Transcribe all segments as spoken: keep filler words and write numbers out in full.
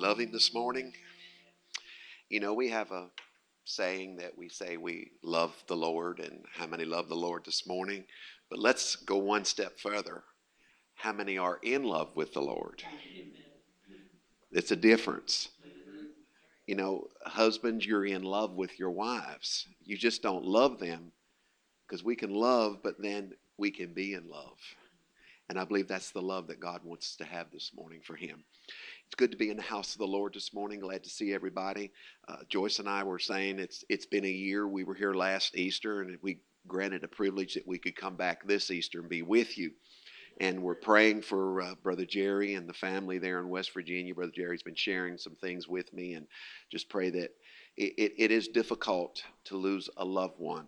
love him this morning? You know, we have a saying that we say we love the Lord, and how many love the Lord this morning? But let's go one step further. How many are in love with the Lord? It's a difference. You know, husbands, you're in love with your wives. You just don't love them, because we can love, but then we can be in love. And I believe that's the love that God wants us to have this morning for him. It's good to be in the house of the Lord this morning. Glad to see everybody. Uh, Joyce and I were saying it's it's been a year. We were here last Easter, and we granted a privilege that we could come back this Easter and be with you. And we're praying for uh, Brother Jerry and the family there in West Virginia. Brother Jerry's been sharing some things with me, and just pray that it, it, it is difficult to lose a loved one.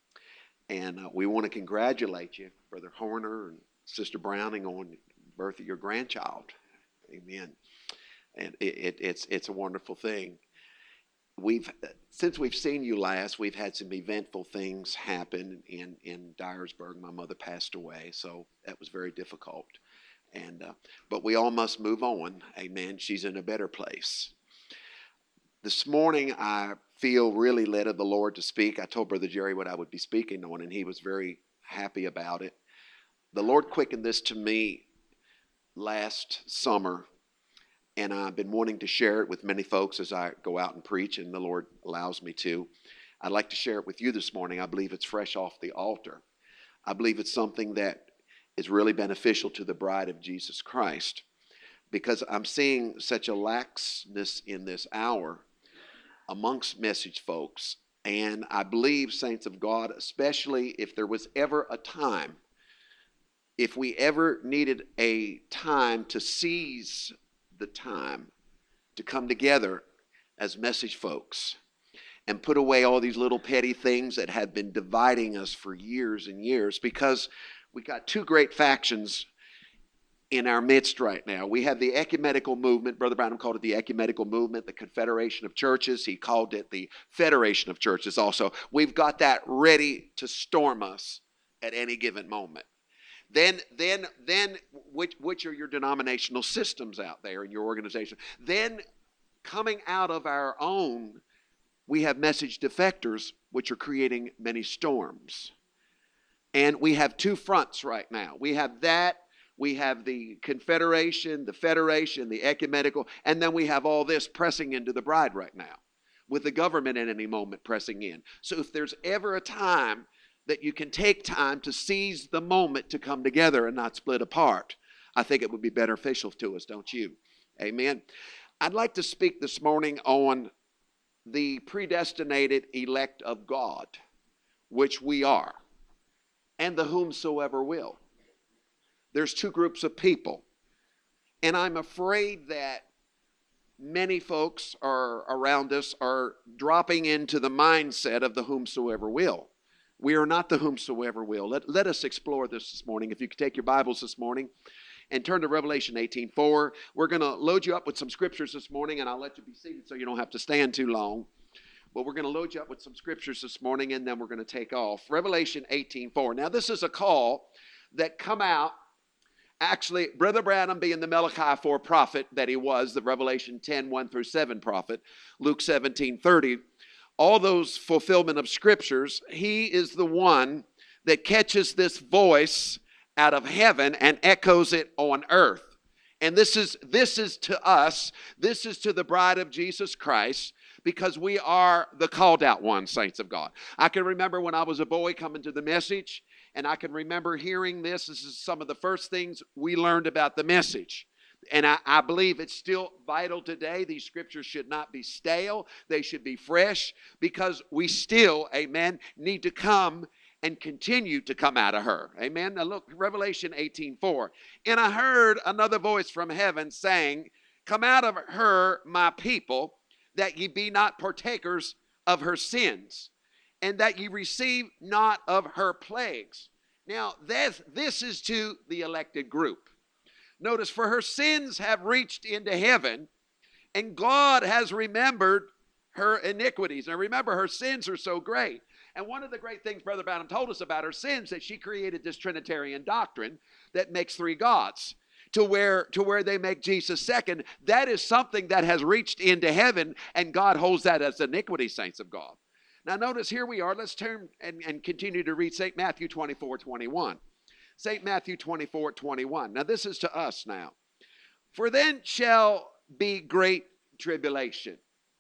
And uh, we want to congratulate you, Brother Horner and Sister Browning, on the birth of your grandchild. Amen. And it, it, it's it's a wonderful thing. We've since we've seen you last, we've had some eventful things happen in in Dyersburg. My mother passed away, so that was very difficult. And uh, but we all must move on. Amen. She's in a better place. This morning, I feel really led of the Lord to speak. I told Brother Jerry what I would be speaking on, and he was very happy about it. The Lord quickened this to me last summer, and I've been wanting to share it with many folks as I go out and preach, and the Lord allows me to. I'd like to share it with you this morning. I believe it's fresh off the altar. I believe it's something that is really beneficial to the bride of Jesus Christ, because I'm seeing such a laxness in this hour amongst message folks. And I believe, saints of God, especially if there was ever a time, if we ever needed a time to seize the time to come together as message folks and put away all these little petty things that had been dividing us for years and years, because we got two great factions in our midst right now. We have the ecumenical movement. Brother Branham called it the ecumenical movement, the Confederation of Churches. He called it the Federation of Churches also. We've got that ready to storm us at any given moment. Then, then, then, which, which are your denominational systems out there in your organization? Then, coming out of our own, we have message defectors, which are creating many storms. And we have two fronts right now. We have that, we have the Confederation, the Federation, the ecumenical, and then we have all this pressing into the bride right now, with the government at any moment pressing in. So if there's ever a time that you can take time to seize the moment to come together and not split apart, I think it would be beneficial to us, don't you? Amen. I'd like to speak this morning on the predestinated elect of God, which we are, and the whomsoever will. There's two groups of people, and I'm afraid that many folks are around us are dropping into the mindset of the whomsoever will. We are not the whomsoever will. Let, let us explore this this morning. If you could take your Bibles this morning and turn to Revelation eighteen four. We're going to load you up with some scriptures this morning, and I'll let you be seated so you don't have to stand too long. But we're going to load you up with some scriptures this morning, and then we're going to take off. Revelation eighteen four. Now, this is a call that come out, actually, Brother Branham being the Malachi four prophet that he was, the Revelation ten, one through seven prophet, Luke seventeen thirty. All those fulfillment of scriptures, he is the one that catches this voice out of heaven and echoes it on earth. And this is this is to us, this is to the bride of Jesus Christ, because we are the called out ones, saints of God. I can remember when I was a boy coming to the message, and I can remember hearing this. This is some of the first things we learned about the message. And I, I believe it's still vital today. These scriptures should not be stale. They should be fresh, because we still, amen, need to come and continue to come out of her. Amen. Now look, Revelation eighteen four. And I heard another voice from heaven saying, "Come out of her, my people, that ye be not partakers of her sins, and that ye receive not of her plagues." Now, this, this is to the elected group. Notice, for her sins have reached into heaven, and God has remembered her iniquities. Now remember, her sins are so great. And one of the great things Brother Branham told us about her sins, that she created this Trinitarian doctrine that makes three gods. to where, to where they make Jesus second, that is something that has reached into heaven, and God holds that as iniquity, saints of God. Now notice, here we are. Let's turn and, and continue to read Saint Matthew twenty-four twenty-one. Saint Matthew twenty-four twenty-one. Now this is to us now. For then shall be great tribulation,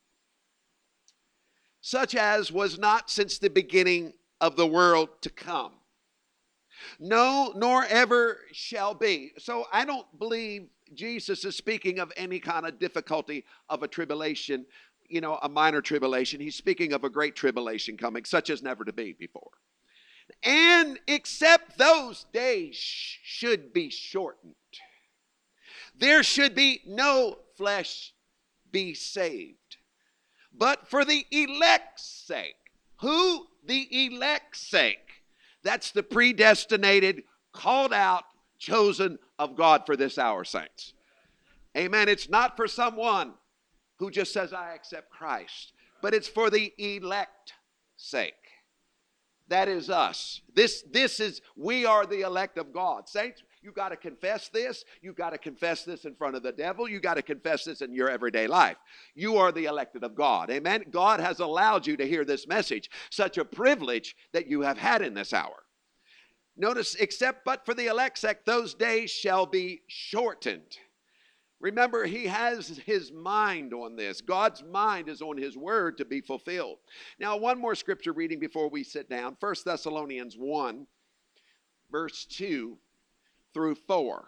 such as was not since the beginning of the world to come. No, nor ever shall be. So I don't believe Jesus is speaking of any kind of difficulty of a tribulation, you know, a minor tribulation. He's speaking of a great tribulation coming, such as never to be before. And except those days should be shortened, there should be no flesh be saved. But for the elect's sake. Who? The elect's sake. That's the predestinated, called out, chosen of God for this hour, saints. Amen. It's not for someone who just says, I accept Christ. But it's for the elect's sake. That is us. This, this is, we are the elect of God. Saints, you got to confess this. You got to confess this in front of the devil. You got to confess this in your everyday life. You are the elected of God. Amen. God has allowed you to hear this message. Such a privilege that you have had in this hour. Notice, except but for the elect's sake, those days shall be shortened. Remember, he has his mind on this. God's mind is on his word to be fulfilled. Now, one more scripture reading before we sit down. First Thessalonians one, verse two through four.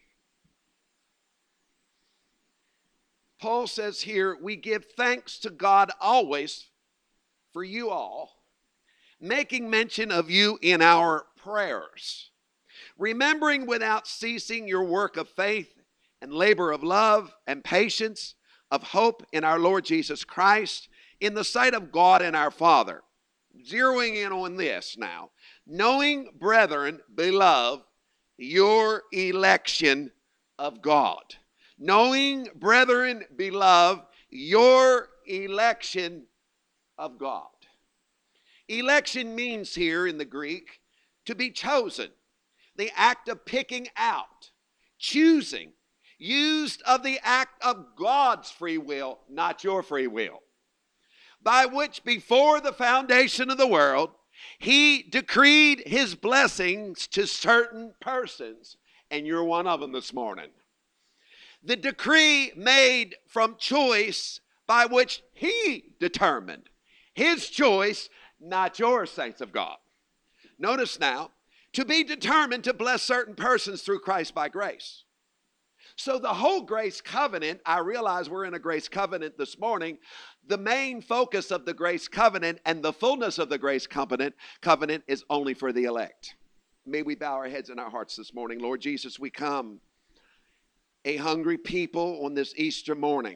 Paul says here, we give thanks to God always for you all, making mention of you in our prayers, remembering without ceasing your work of faith and labor of love and patience of hope in our Lord Jesus Christ in the sight of God and our Father. Zeroing in on this now. Knowing, brethren, beloved, your election of God. Knowing, brethren, beloved, your election of God. Election means here in the Greek to be chosen. The act of picking out, choosing, used of the act of God's free will, not your free will. By which before the foundation of the world, he decreed his blessings to certain persons, and you're one of them this morning. The decree made from choice by which he determined. His choice, not yours, saints of God. Notice now, to be determined to bless certain persons through Christ by grace. So the whole grace covenant, I realize we're in a grace covenant this morning. The main focus of the grace covenant and the fullness of the grace covenant, covenant is only for the elect. May we bow our heads and our hearts this morning. Lord Jesus, we come a hungry people on this Easter morning.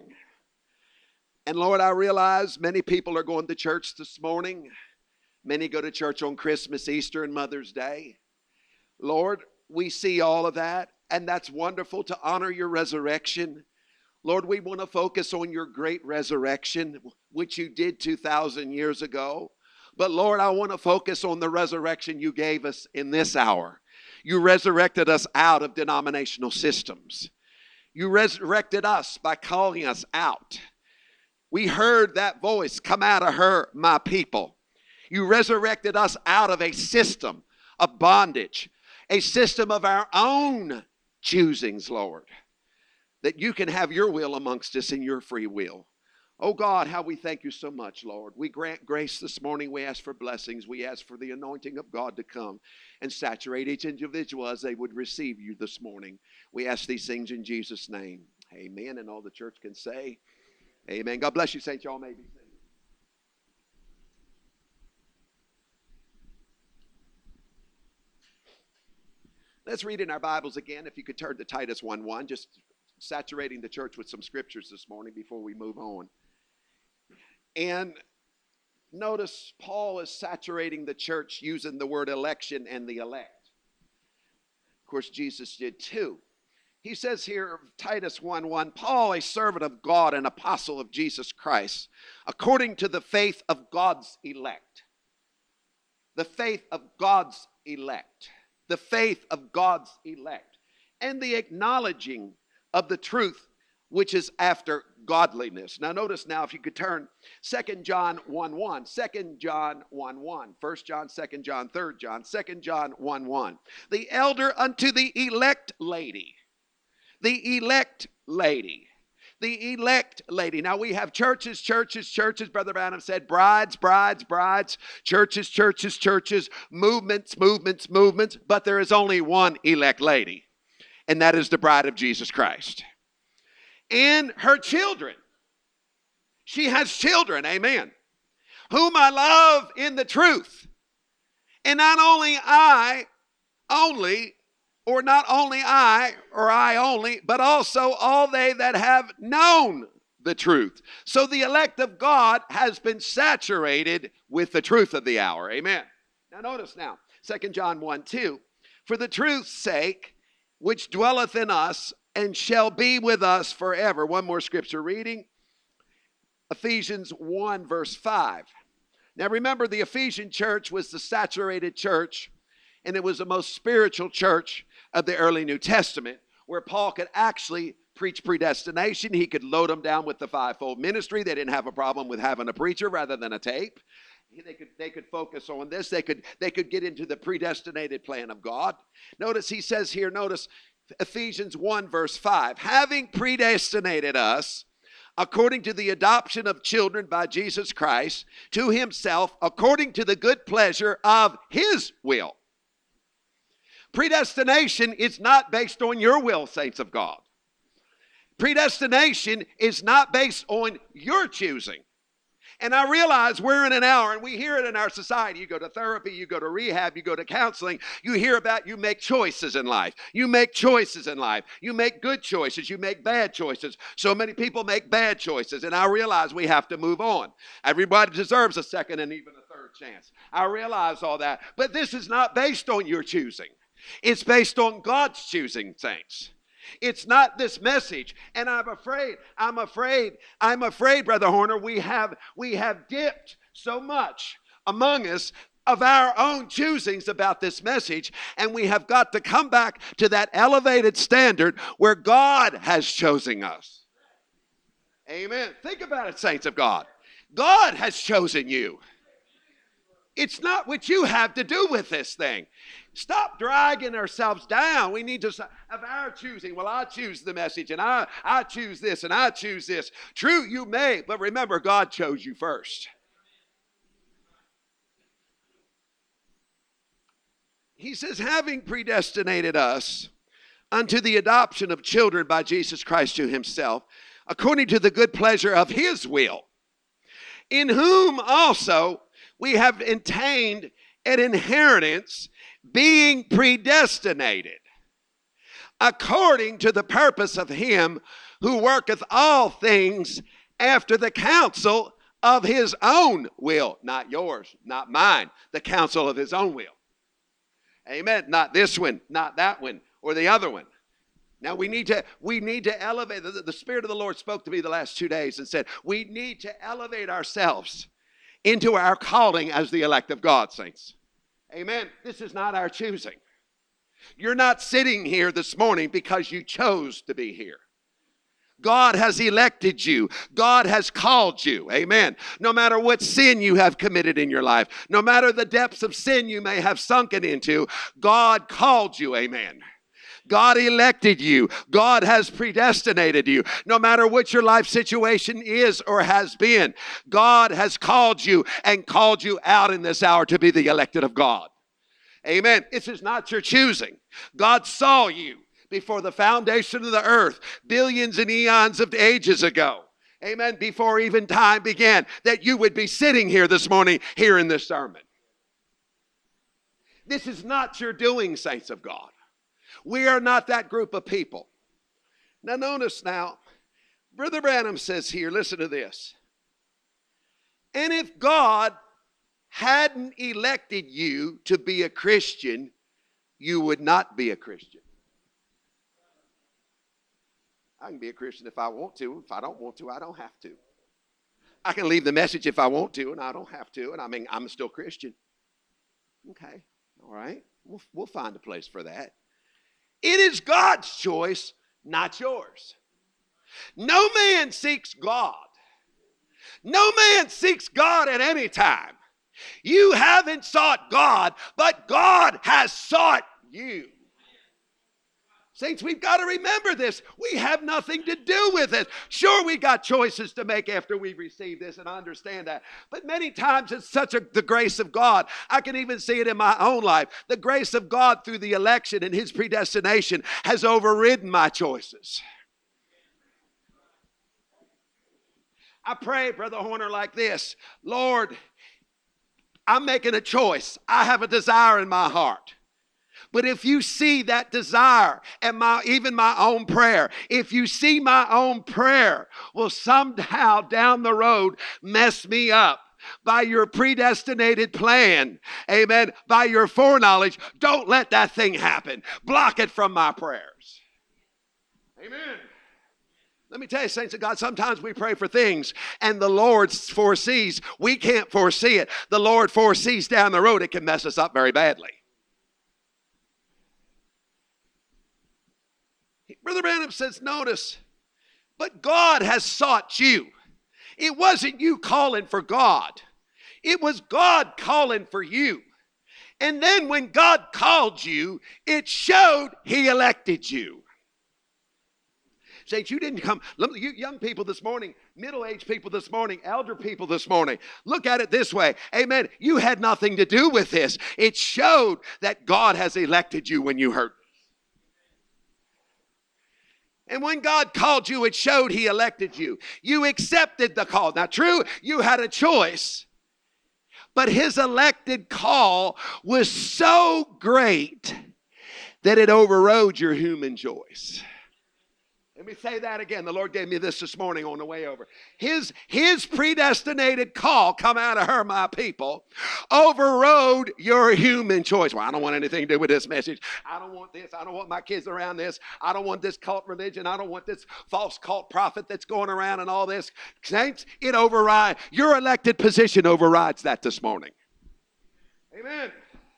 And Lord, I realize many people are going to church this morning. Many go to church on Christmas, Easter, and Mother's Day. Lord, we see all of that. And that's wonderful to honor your resurrection. Lord, we want to focus on your great resurrection, which you did two thousand years ago. But Lord, I want to focus on the resurrection you gave us in this hour. You resurrected us out of denominational systems. You resurrected us by calling us out. We heard that voice come out of her, my people. You resurrected us out of a system of bondage, a system of our own choosings, Lord, that you can have your will amongst us in your free will. Oh God, how we thank you so much, Lord. We grant grace this morning. We ask for blessings. We ask for the anointing of God to come and saturate each individual as they would receive you this morning. We ask these things in Jesus' name. Amen. And all the church can say, amen. God bless you, saints. Y'all may be seated. Let's read in our Bibles again. If you could turn to Titus one one, just saturating the church with some scriptures this morning before we move on. And notice Paul is saturating the church using the word election and the elect. Of course, Jesus did too. He says here, Titus one one, Paul, a servant of God and apostle of Jesus Christ, according to the faith of God's elect. The faith of God's elect. The faith of God's elect. and the acknowledging of the truth which is after godliness. Now notice now, if you could turn Second John one one, Second John one one, First John, Second John, Third John, Second John one one. The elder unto the elect lady. The elect lady. The elect lady. Now we have churches, churches, churches. Brother Branham said brides, brides, brides, churches, churches, churches, movements, movements, movements. But there is only one elect lady, and that is the bride of Jesus Christ. And her children. She has children, amen, whom I love in the truth. And not only I only, or not only I, or I only, but also all they that have known the truth. So the elect of God has been saturated with the truth of the hour, amen. Now notice now, Second John one two, for the truth's sake, which dwelleth in us, and shall be with us forever. One more scripture reading. Ephesians one verse five. Now remember, the Ephesian church was the saturated church, and it was the most spiritual church of the early New Testament, where Paul could actually preach predestination. He could load them down with the fivefold ministry. They didn't have a problem with having a preacher rather than a tape. They could, they could focus on this. They could, they could get into the predestinated plan of God. Notice he says here, notice Ephesians one verse five, having predestinated us according to the adoption of children by Jesus Christ to himself, according to the good pleasure of his will. Predestination is not based on your will, saints of God. Predestination is not based on your choosing. And I realize we're in an hour, and we hear it in our society. You go to therapy, you go to rehab, you go to counseling. You hear about you make choices in life. You make choices in life. You make good choices. You make bad choices. So many people make bad choices, and I realize we have to move on. Everybody deserves a second and even a third chance. I realize all that. But this is not based on your choosing. It's based on God's choosing, saints. It's not this message. And I'm afraid, I'm afraid, I'm afraid, Brother Horner, we have, we have dipped so much among us of our own choosings about this message. And we have got to come back to that elevated standard where God has chosen us. Amen. Think about it, saints of God. God has chosen you. It's not what you have to do with this thing. Stop dragging ourselves down. We need to have our choosing. Well, I choose the message, and I, I choose this, and I choose this. True, you may, but remember, God chose you first. He says, having predestinated us unto the adoption of children by Jesus Christ to himself, according to the good pleasure of his will, in whom also we have attained an inheritance, being predestinated according to the purpose of him who worketh all things after the counsel of his own will. Not yours, not mine. The counsel of his own will. Amen. Not this one, not that one, or the other one. Now we need to we need to elevate. The, the Spirit of the Lord spoke to me the last two days and said, we need to elevate ourselves into our calling as the elect of God, saints. Amen. This is not our choosing. You're not sitting here this morning because you chose to be here. God has elected you. God has called you. Amen. No matter what sin you have committed in your life, no matter the depths of sin you may have sunken into, God called you. Amen. God elected you. God has predestinated you. No matter what your life situation is or has been, God has called you and called you out in this hour to be the elected of God. Amen. This is not your choosing. God saw you before the foundation of the earth, billions and eons of ages ago. Amen. Before even time began, that you would be sitting here this morning, hearing this sermon. This is not your doing, saints of God. We are not that group of people. Now notice now, Brother Branham says here, listen to this. And if God hadn't elected you to be a Christian, you would not be a Christian. I can be a Christian if I want to. If I don't want to, I don't have to. I can leave the message if I want to, and I don't have to. And I mean, I'm still Christian. Okay, all right. We'll, we'll find a place for that. It is God's choice, not yours. No man seeks God. No man seeks God at any time. You haven't sought God, but God has sought you. Saints, we've got to remember this. We have nothing to do with it. Sure, we got choices to make after we receive this, and I understand that. But many times it's such a, the grace of God. I can even see it in my own life. The grace of God through the election and His predestination has overridden my choices. I pray, Brother Horner, like this. Lord, I'm making a choice. I have a desire in my heart. But if you see that desire and my even my own prayer, if you see my own prayer will somehow down the road mess me up by your predestinated plan, amen, by your foreknowledge, don't let that thing happen. Block it from my prayers. Amen. Let me tell you, saints of God, sometimes we pray for things and the Lord foresees. We can't foresee it. The Lord foresees down the road. It can mess us up very badly. Brother Branham says, notice, but God has sought you. It wasn't you calling for God. It was God calling for you. And then when God called you, it showed He elected you. Saints, you didn't come, you young people this morning, middle-aged people this morning, elder people this morning, look at it this way. Amen. You had nothing to do with this. It showed that God has elected you when you heard. And when God called you, it showed He elected you. You accepted the call. Now, true, you had a choice. But His elected call was so great that it overrode your human choice. Let me say that again. The Lord gave me this this morning on the way over. His, his predestinated call, come out of her, my people, overrode your human choice. Well, I don't want anything to do with this message. I don't want this. I don't want my kids around this. I don't want this cult religion. I don't want this false cult prophet that's going around and all this. Saints, it overrides. Your elected position overrides that this morning. Amen.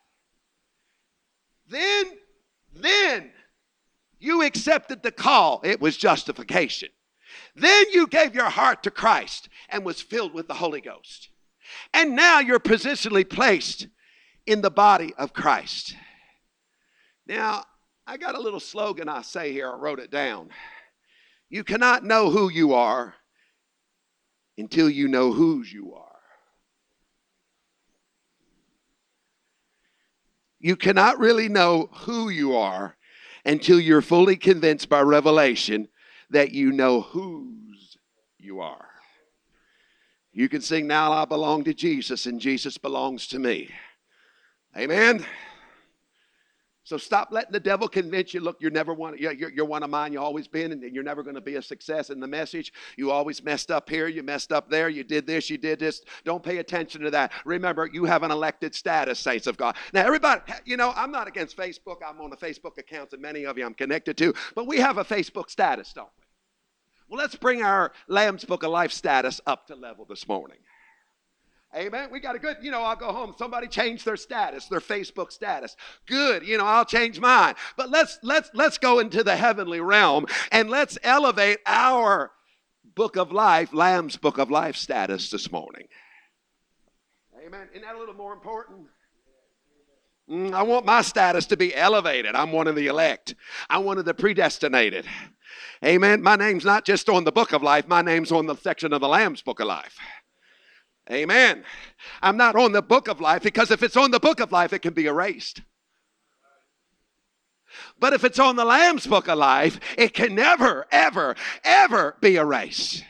Then, then, you accepted the call. It was justification. Then you gave your heart to Christ and was filled with the Holy Ghost. And now you're positionally placed in the body of Christ. Now, I got a little slogan I say here. I wrote it down. You cannot know who you are until you know whose you are. You cannot really know who you are until you're fully convinced by revelation that you know whose you are. You can sing, now I belong to Jesus and Jesus belongs to me. Amen. So stop letting the devil convince you, look, you're never one, you're, you're one of mine, you've always been, and you're never going to be a success in the message. You always messed up here, you messed up there, you did this, you did this. Don't pay attention to that. Remember, you have an elected status, saints of God. Now, everybody, you know, I'm not against Facebook. I'm on the Facebook accounts, and many of you I'm connected to, but we have a Facebook status, don't we? Well, let's bring our Lamb's Book of Life status up to level this morning. Amen. We got a good, you know, I'll go home. Somebody changed their status, their Facebook status. Good. You know, I'll change mine. But let's let's let's go into the heavenly realm and let's elevate our Book of Life, Lamb's Book of Life status this morning. Amen. Isn't that a little more important? Mm, I want my status to be elevated. I'm one of the elect. I'm one of the predestinated. Amen. My name's not just on the Book of Life. My name's on the section of the Lamb's Book of Life. Amen. I'm not on the Book of Life because if it's on the Book of Life, it can be erased. But if it's on the Lamb's Book of Life, it can never, ever, ever be erased.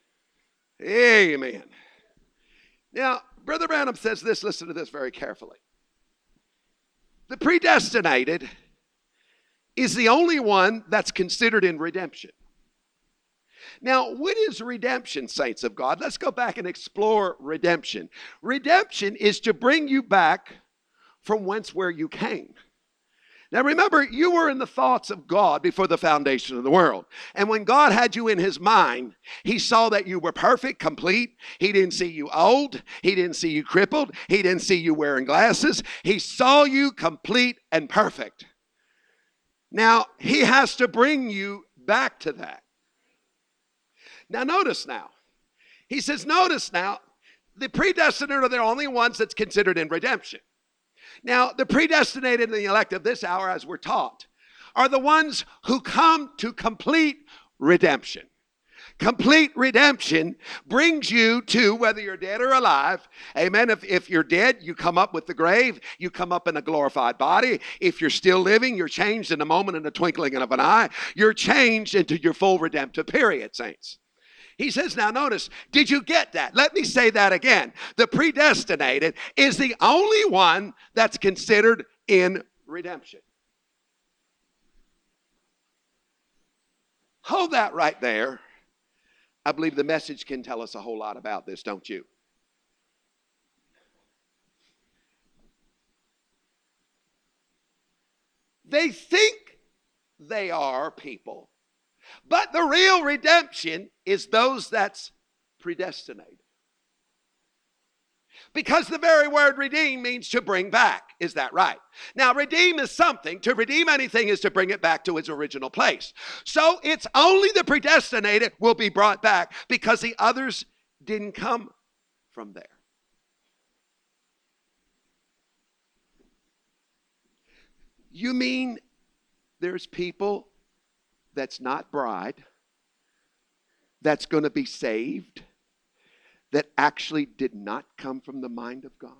Amen. Now, Brother Branham says this. Listen to this very carefully. The predestinated is the only one that's considered in redemption. Now, what is redemption, saints of God? Let's go back and explore redemption. Redemption is to bring you back from whence where you came. Now, remember, you were in the thoughts of God before the foundation of the world. And when God had you in His mind, He saw that you were perfect, complete. He didn't see you old. He didn't see you crippled. He didn't see you wearing glasses. He saw you complete and perfect. Now, he has to bring you back to that. Now, notice now. He says, notice now, the predestinated are the only ones that's considered in redemption. Now, the predestinated and the elect of this hour, as we're taught, are the ones who come to complete redemption. Complete redemption brings you to, whether you're dead or alive, amen. If, if you're dead, you come up with the grave. You come up in a glorified body. If you're still living, you're changed in a moment, in a twinkling of an eye. You're changed into your full redemptive period, saints. He says, now notice, did you get that? Let me say that again. The predestinated is the only one that's considered in redemption. Hold that right there. I believe the message can tell us a whole lot about this, don't you? They think they are people. But the real redemption is those that's predestinated. Because the very word redeem means to bring back. Is that right? Now, redeem is something. To redeem anything is to bring it back to its original place. So it's only the predestinated will be brought back because the others didn't come from there. You mean there's people that's not bride, that's going to be saved, that actually did not come from the mind of God?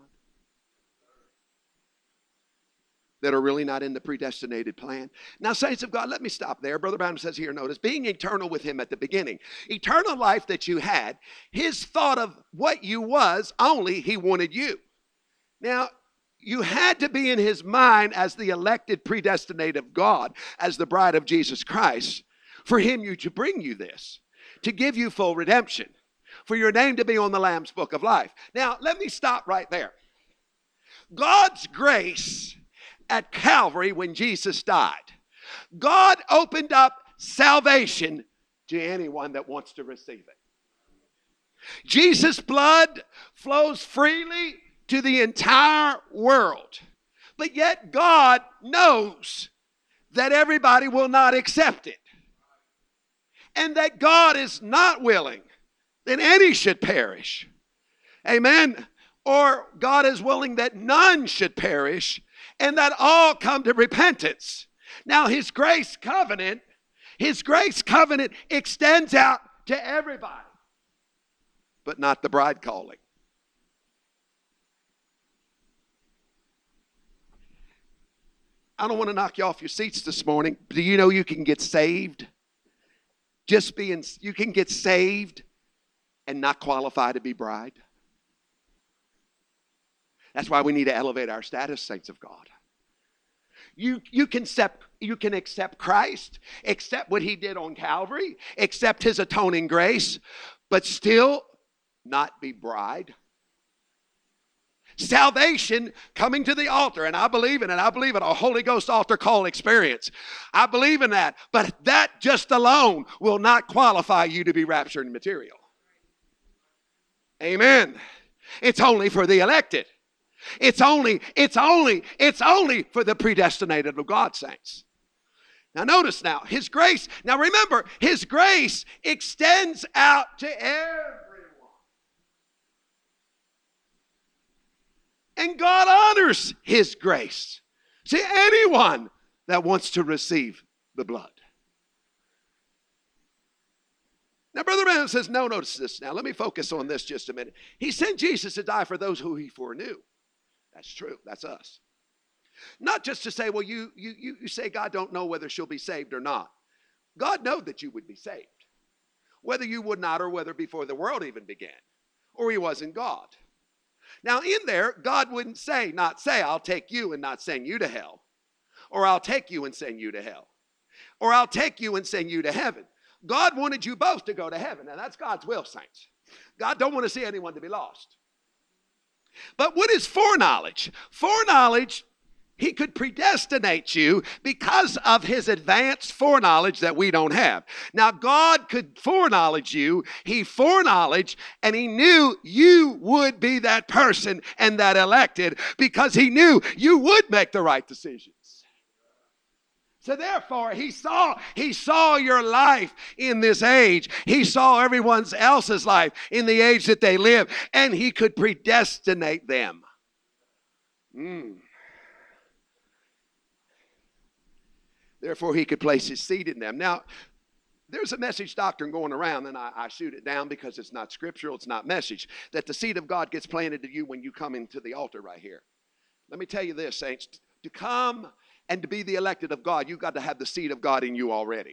That are really not in the predestinated plan? Now, saints of God, let me stop there. Brother Branham says here, notice, being eternal with him at the beginning. Eternal life that you had, his thought of what you was, only he wanted you. Now, you had to be in his mind as the elected predestinated of God, as the bride of Jesus Christ, for him you to bring you this, to give you full redemption, for your name to be on the Lamb's book of life. Now, let me stop right there. God's grace at Calvary when Jesus died, God opened up salvation to anyone that wants to receive it. Jesus' blood flows freely to the entire world. But yet God knows that everybody will not accept it. And that God is not willing that any should perish. Amen. Or God is willing that none should perish and that all come to repentance. Now his grace covenant, his grace covenant extends out to everybody, but not the bride calling. I don't want to knock you off your seats this morning. Do you know you can get saved? Just being, you can get saved and not qualify to be bride. That's why we need to elevate our status, saints of God. You, you, can accept, you can accept Christ, accept what he did on Calvary, accept his atoning grace, but still not be bride. Salvation coming to the altar, and I believe in it. I believe in a Holy Ghost altar call experience. I believe in that, but that just alone will not qualify you to be raptured material. Amen. It's only for the elected. It's only, it's only, it's only for the predestinated of God, saints. Now notice now, his grace, now remember, his grace extends out to everyone. And God honors his grace to anyone that wants to receive the blood. Now, Brother Branham says, no, notice this now. Let me focus on this just a minute. He sent Jesus to die for those who he foreknew. That's true. That's us. Not just to say, well, you, you, you say God don't know whether she'll be saved or not. God knew that you would be saved. Whether you would not or whether before the world even began. Or he wasn't God. Now in there, God wouldn't say, not say, I'll take you and not send you to hell. Or I'll take you and send you to hell. Or I'll take you and send you to heaven. God wanted you both to go to heaven. Now that's God's will, saints. God don't want to see anyone to be lost. But what is foreknowledge? Foreknowledge, he could predestinate you because of his advanced foreknowledge that we don't have. Now, God could foreknowledge you. He foreknowledge, and he knew you would be that person and that elected because he knew you would make the right decisions. So therefore, he saw, he saw your life in this age. He saw everyone else's life in the age that they live, and he could predestinate them. Mm. Therefore, he could place his seed in them. Now, there's a message doctrine going around, and I, I shoot it down because it's not scriptural, it's not message, that the seed of God gets planted in you when you come into the altar right here. Let me tell you this, saints. To come and to be the elected of God, you've got to have the seed of God in you already.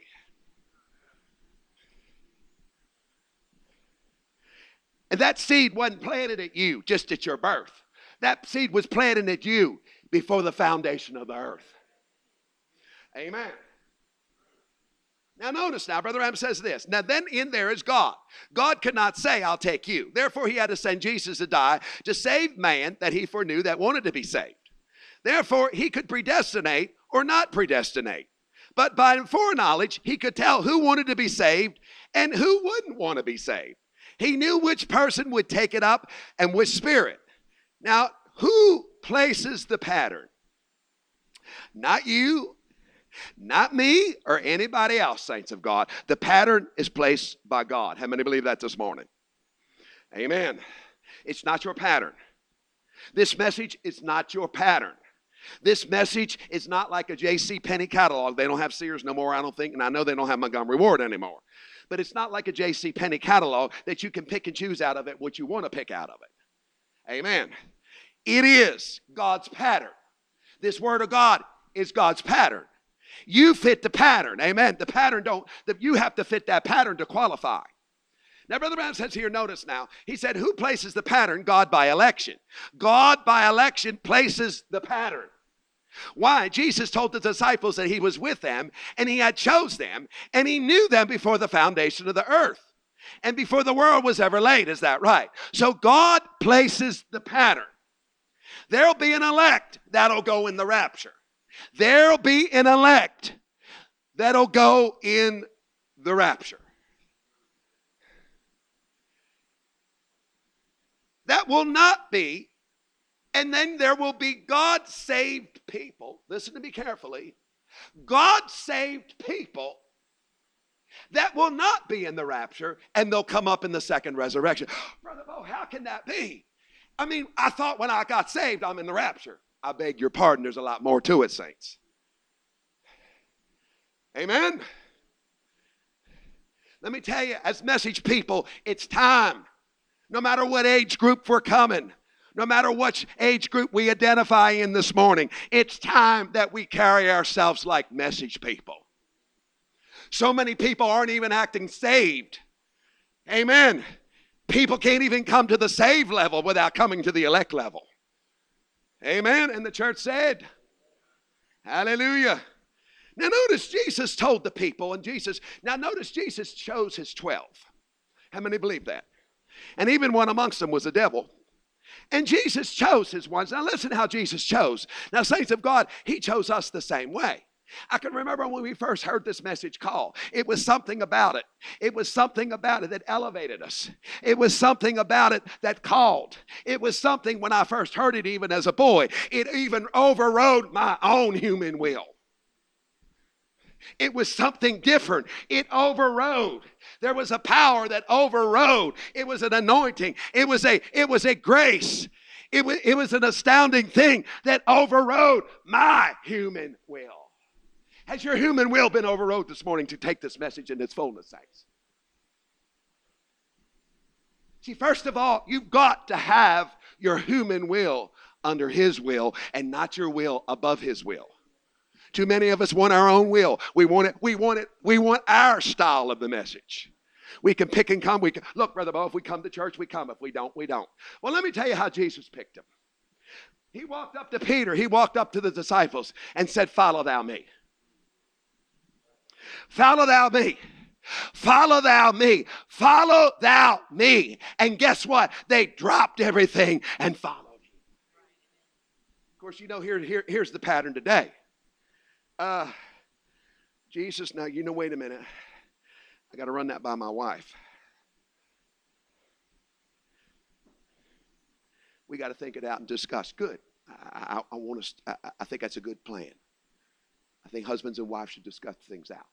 And that seed wasn't planted at you just at your birth. That seed was planted at you before the foundation of the earth. Amen. Now notice now, Brother Branham says this. Now then in there is God. God could not say, I'll take you. Therefore he had to send Jesus to die to save man that he foreknew that wanted to be saved. Therefore he could predestinate or not predestinate. But by foreknowledge he could tell who wanted to be saved and who wouldn't want to be saved. He knew which person would take it up and which spirit. Now who places the pattern? Not you. Not me or anybody else, saints of God. The pattern is placed by God. How many believe that this morning? Amen. It's not your pattern. This message is not your pattern. This message is not like a J C Penney catalog. They don't have Sears no more, I don't think, and I know they don't have Montgomery Ward anymore. But it's not like a J C Penney catalog that you can pick and choose out of it what you want to pick out of it. Amen. It is God's pattern. This word of God is God's pattern. You fit the pattern. Amen. The pattern don't, the, you have to fit that pattern to qualify. Now, Brother Branham says here, notice now, he said, who places the pattern? God by election. God by election places the pattern. Why? Jesus told the disciples that he was with them and he had chose them and he knew them before the foundation of the earth and before the world was ever laid. Is that right? So God places the pattern. There'll be an elect that'll go in the rapture. There'll be an elect that'll go in the rapture. That will not be, and then there will be God-saved people. Listen to me carefully. God-saved people that will not be in the rapture, and they'll come up in the second resurrection. Brother Bo, how can that be? I mean, I thought when I got saved, I'm in the rapture. I beg your pardon, there's a lot more to it, saints. Amen? Let me tell you, as message people, it's time. No matter what age group we're coming, no matter what age group we identify in this morning, it's time that we carry ourselves like message people. So many people aren't even acting saved. Amen. People can't even come to the saved level without coming to the elect level. Amen. And the church said, hallelujah. Now notice Jesus told the people, and Jesus, now notice Jesus chose his twelve. How many believe that? And even one amongst them was a devil. And Jesus chose his ones. Now listen how Jesus chose. Now saints of God, he chose us the same way. I can remember when we first heard this message call. It was something about it. It was something about it that elevated us. It was something about it that called. It was something when I first heard it even as a boy. It even overrode my own human will. It was something different. It overrode. There was a power that overrode. It was an anointing. It was a, it was a grace. It was, it was an astounding thing that overrode my human will. Has your human will been overrode this morning to take this message in its fullness, saints? See, first of all, you've got to have your human will under his will and not your will above his will. Too many of us want our own will. We want it, we want it, we want our style of the message. We can pick and come. We can, look, Brother Bo, if we come to church, we come. If we don't, we don't. Well, let me tell you how Jesus picked them. He walked up to Peter. He walked up to the disciples and said, follow thou me. Follow thou me. Follow thou me. Follow thou me. And guess what? They dropped everything and followed him. Of course, you know, here, here, here's the pattern today. Uh, Jesus, now, you know, wait a minute. I got to run that by my wife. We got to think it out and discuss. Good. I, I, I want to. I, I think that's a good plan. I think husbands and wives should discuss things out.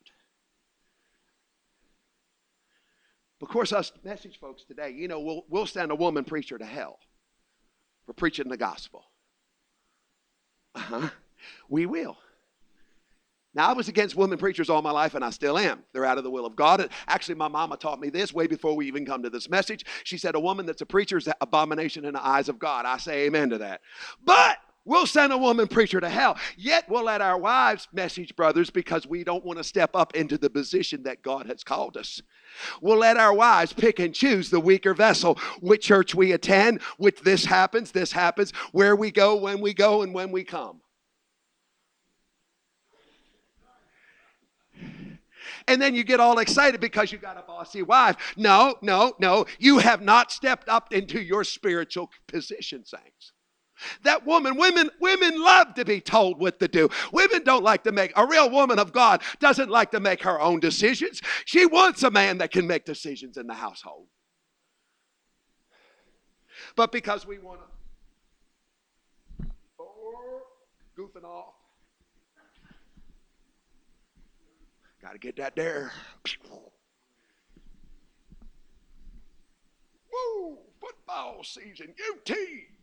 Of course, us message folks today, you know, we'll, we'll send a woman preacher to hell for preaching the gospel. Uh-huh. We will. Now, I was against women preachers all my life, and I still am. They're out of the will of God. Actually, my mama taught me this way before we even come to this message. She said, a woman that's a preacher is an abomination in the eyes of God. I say amen to that. But we'll send a woman preacher to hell. Yet we'll let our wives message brothers because we don't want to step up into the position that God has called us. We'll let our wives pick and choose the weaker vessel, which church we attend, which this happens, this happens, where we go, when we go, and when we come. And then you get all excited because you got a bossy wife. No, no, no. You have not stepped up into your spiritual position, saints. That woman, women, women love to be told what to do. Women don't like to make, a real woman of God doesn't like to make her own decisions. She wants a man that can make decisions in the household. But because we want to, oh, goofing off. Got to get that there. Woo! Football season, U T.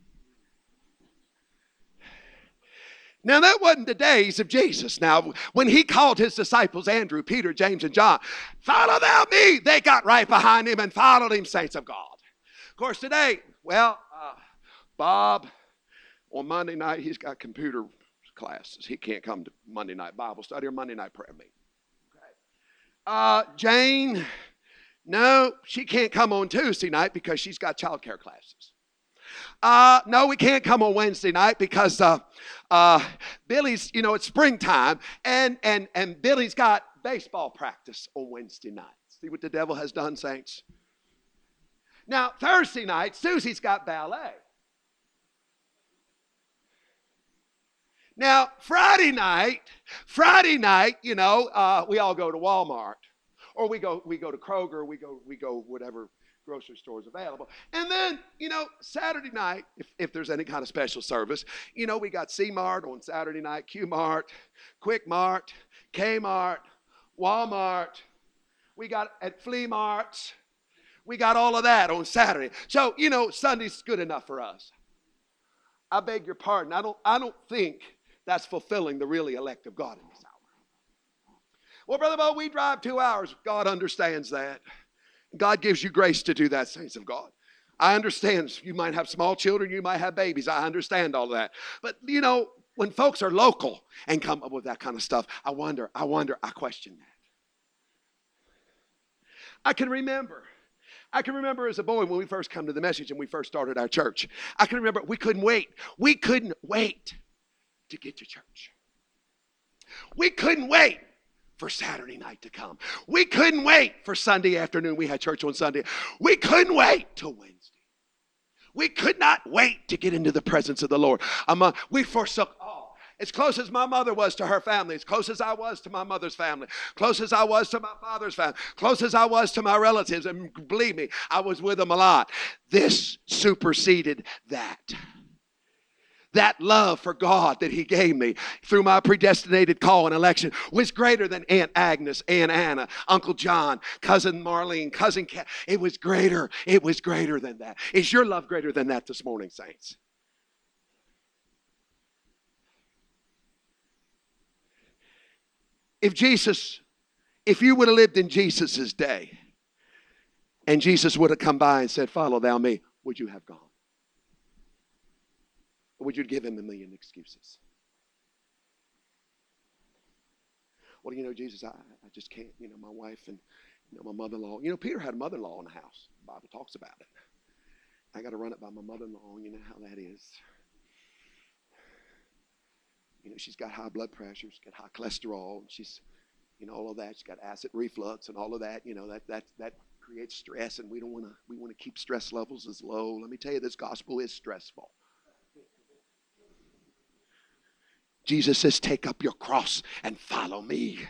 Now, that wasn't the days of Jesus. Now, when he called his disciples, Andrew, Peter, James, and John, follow thou me, they got right behind him and followed him, saints of God. Of course, today, well, uh, Bob, on Monday night, he's got computer classes. He can't come to Monday night Bible study or Monday night prayer meeting. Uh, Jane, no, she can't come on Tuesday night because she's got child care classes. Uh, no, we can't come on Wednesday night because uh, uh, Billy's, you know, it's springtime, and, and, and Billy's got baseball practice on Wednesday night. See what the devil has done, saints? Now, Thursday night, Susie's got ballet. Now, Friday night, Friday night, you know, uh, we all go to Walmart, or we go we go to Kroger, we go we go whatever grocery store is available. And then, you know, Saturday night, if, if there's any kind of special service, you know, we got C-Mart on Saturday night, Q-Mart, Quick Mart, Kmart, Walmart. We got at flea marts. We got all of that on Saturday. So, you know, Sunday's good enough for us. I beg your pardon. I don't I don't think that's fulfilling the really elect of God in this hour. Well, Brother Bo, we drive two hours. God understands that. God gives you grace to do that, saints of God. I understand you might have small children, you might have babies. I understand all that. But, you know, when folks are local and come up with that kind of stuff, I wonder, I wonder, I question that. I can remember. I can remember as a boy when we first come to the message and we first started our church. I can remember we couldn't wait. We couldn't wait to get to church. We couldn't wait for Saturday night to come. We couldn't wait for Sunday afternoon. We had church on Sunday. We couldn't wait till Wednesday. We could not wait to get into the presence of the Lord. Um, uh, we forsook all. As close as my mother was to her family, as close as I was to my mother's family, close as I was to my father's family, close as I was to my relatives, and believe me, I was with them a lot. This superseded that. That love for God that he gave me through my predestinated call and election was greater than Aunt Agnes, Aunt Anna, Uncle John, Cousin Marlene, Cousin Kat. It was greater. It was greater than that. Is your love greater than that this morning, saints? If Jesus, if you would have lived in Jesus' day and Jesus would have come by and said, follow thou me, would you have gone? Or would you give him a million excuses? Well, you know, Jesus, I, I just can't. You know, my wife and you know, my mother-in-law. You know, Peter had a mother-in-law in the house. The Bible talks about it. I got to run it by my mother-in-law. You know how that is. You know, she's got high blood pressure. She's got high cholesterol. And she's, you know, all of that. She's got acid reflux and all of that. You know, that that that creates stress, and we don't want to. We want to keep stress levels as low. Let me tell you, this gospel is stressful. Jesus says, take up your cross and follow me.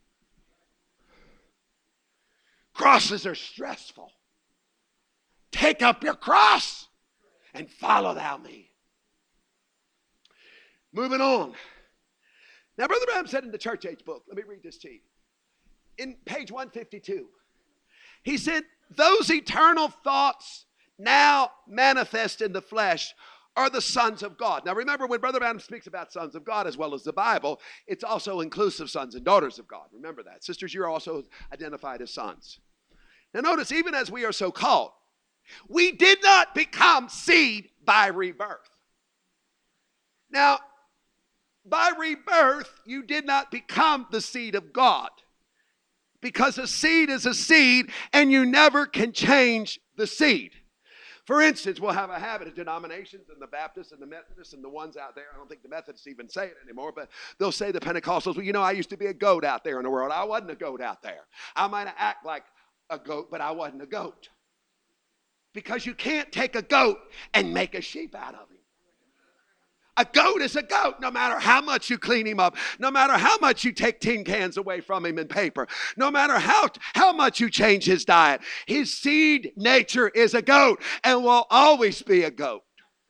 Crosses are stressful. Take up your cross and follow thou me. Moving on. Now, Brother Branham said in the Church Age book, let me read this to you. In page one fifty-two, he said, those eternal thoughts now manifest in the flesh are the sons of God. Now remember, when Brother Branham speaks about sons of God as well as the Bible, it's also inclusive sons and daughters of God. Remember that. Sisters, you're also identified as sons. Now notice, even as we are so called, we did not become seed by rebirth. Now, by rebirth, you did not become the seed of God. Because a seed is a seed, and you never can change the seed. For instance, we'll have a habit of denominations and the Baptists and the Methodists and the ones out there. I don't think the Methodists even say it anymore, but they'll say the Pentecostals, well, you know, I used to be a goat out there in the world. I wasn't a goat out there. I might act like a goat, but I wasn't a goat. Because you can't take a goat and make a sheep out of him. A goat is a goat, no matter how much you clean him up, no matter how much you take tin cans away from him in paper, no matter how, how much you change his diet. His seed nature is a goat and will always be a goat.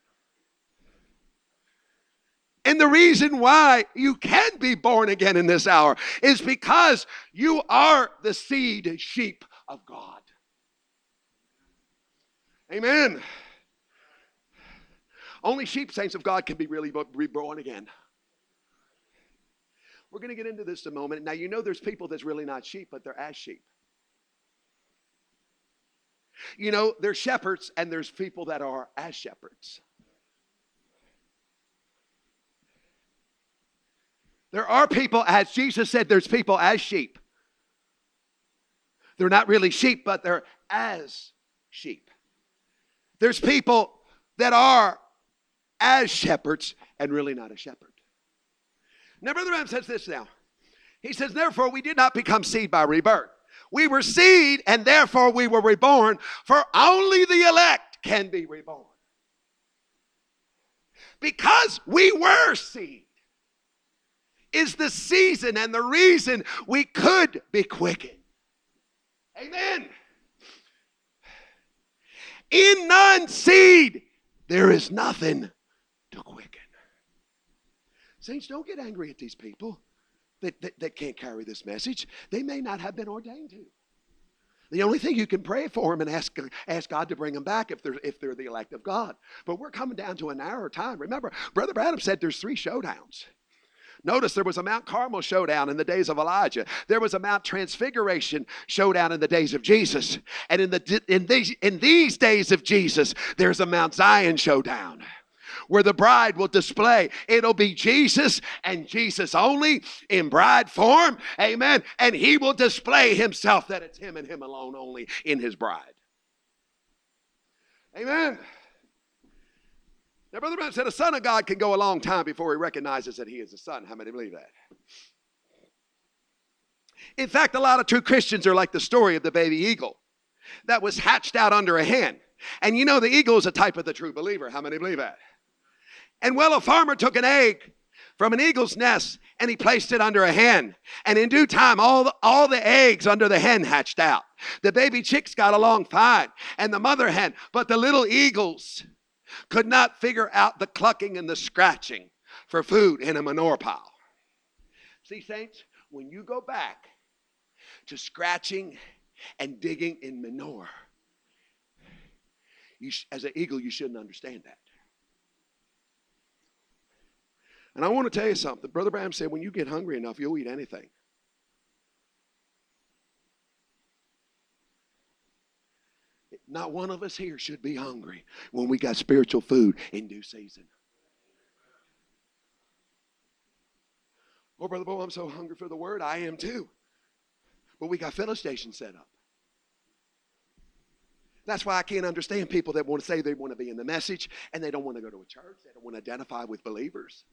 And the reason why you can be born again in this hour is because you are the seed sheep of God. Amen. Only sheep, saints of God, can be really reborn again. We're going to get into this in a moment. Now, you know there's people that's really not sheep, but they're as sheep. You know, there's shepherds and there's people that are as shepherds. There are people, as Jesus said, there's people as sheep. They're not really sheep, but they're as sheep. There's people that are as shepherds and really not a shepherd. Now, Brother Branham says this now. He says, therefore, we did not become seed by rebirth. We were seed, and therefore we were reborn, for only the elect can be reborn. Because we were seed is the season and the reason we could be quickened. Amen. In non-seed, there is nothing to quicken. Saints, don't get angry at these people that, that, that can't carry this message. They may not have been ordained to. The only thing you can pray for them and ask, ask God to bring them back if they're, if they're the elect of God. But we're coming down to a narrower time. Remember, Brother Branham said there's three showdowns. Notice there was a Mount Carmel showdown in the days of Elijah. There was a Mount Transfiguration showdown in the days of Jesus. And in, the, in, these, in these days of Jesus, there's a Mount Zion showdown where the bride will display. It'll be Jesus and Jesus only in bride form. Amen. And he will display himself that it's him and him alone only in his bride. Amen. Now, Brother Branham said a son of God can go a long time before he recognizes that he is a son. How many believe that? In fact, a lot of true Christians are like the story of the baby eagle that was hatched out under a hen. And you know the eagle is a type of the true believer. How many believe that? And well, a farmer took an egg from an eagle's nest and he placed it under a hen. And in due time, all the, all the eggs under the hen hatched out. The baby chicks got along fine and the mother hen, but the little eagles could not figure out the clucking and the scratching for food in a manure pile. See, saints, when you go back to scratching and digging in manure, you sh- as an eagle, you shouldn't understand that. And I want to tell you something. Brother Branham said, when you get hungry enough, you'll eat anything. Not one of us here should be hungry when we got spiritual food in due season. Oh, Brother Bo, I'm so hungry for the word. I am too. But we got filling stations set up. That's why I can't understand people that want to say they want to be in the message and they don't want to go to a church. They don't want to identify with believers.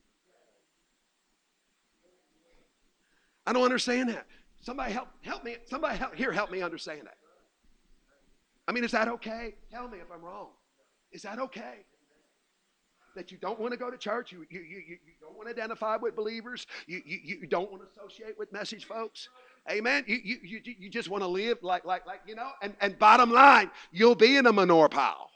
I don't understand that. Somebody help, help me. Somebody help, here help me understand that. I mean, is that okay? Tell me if I'm wrong. Is that okay? That you don't want to go to church? You, you, you, you don't want to identify with believers? You, you, you don't want to associate with message folks? Amen? You, you, you, you just want to live like, like, like you know? And, and bottom line, you'll be in a manure pile.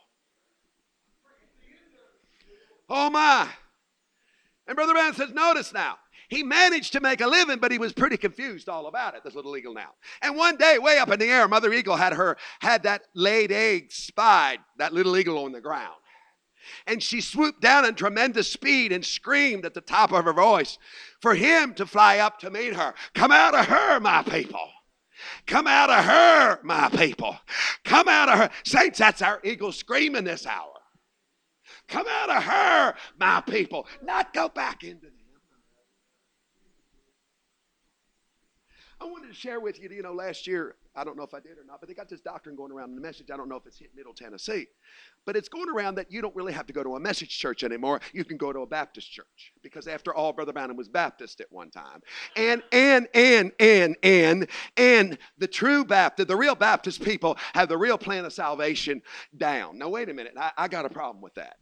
Oh, my. And Brother Branham says, notice now. He managed to make a living, but he was pretty confused all about it, this little eagle now. And one day, way up in the air, Mother Eagle had her had that laid egg spied, that little eagle on the ground. And she swooped down in tremendous speed and screamed at the top of her voice for him to fly up to meet her. Come out of her, my people. Come out of her, my people. Come out of her. Saints, that's our eagle screaming this hour. Come out of her, my people. Not go back into them. I wanted to share with you, you know, last year, I don't know if I did or not, but they got this doctrine going around in the message. I don't know if it's hit Middle Tennessee. But it's going around that you don't really have to go to a message church anymore. You can go to a Baptist church. Because after all, Brother Branham was Baptist at one time. And, and, and, and, and, and the true Baptist, the real Baptist people have the real plan of salvation down. Now, wait a minute. I, I got a problem with that.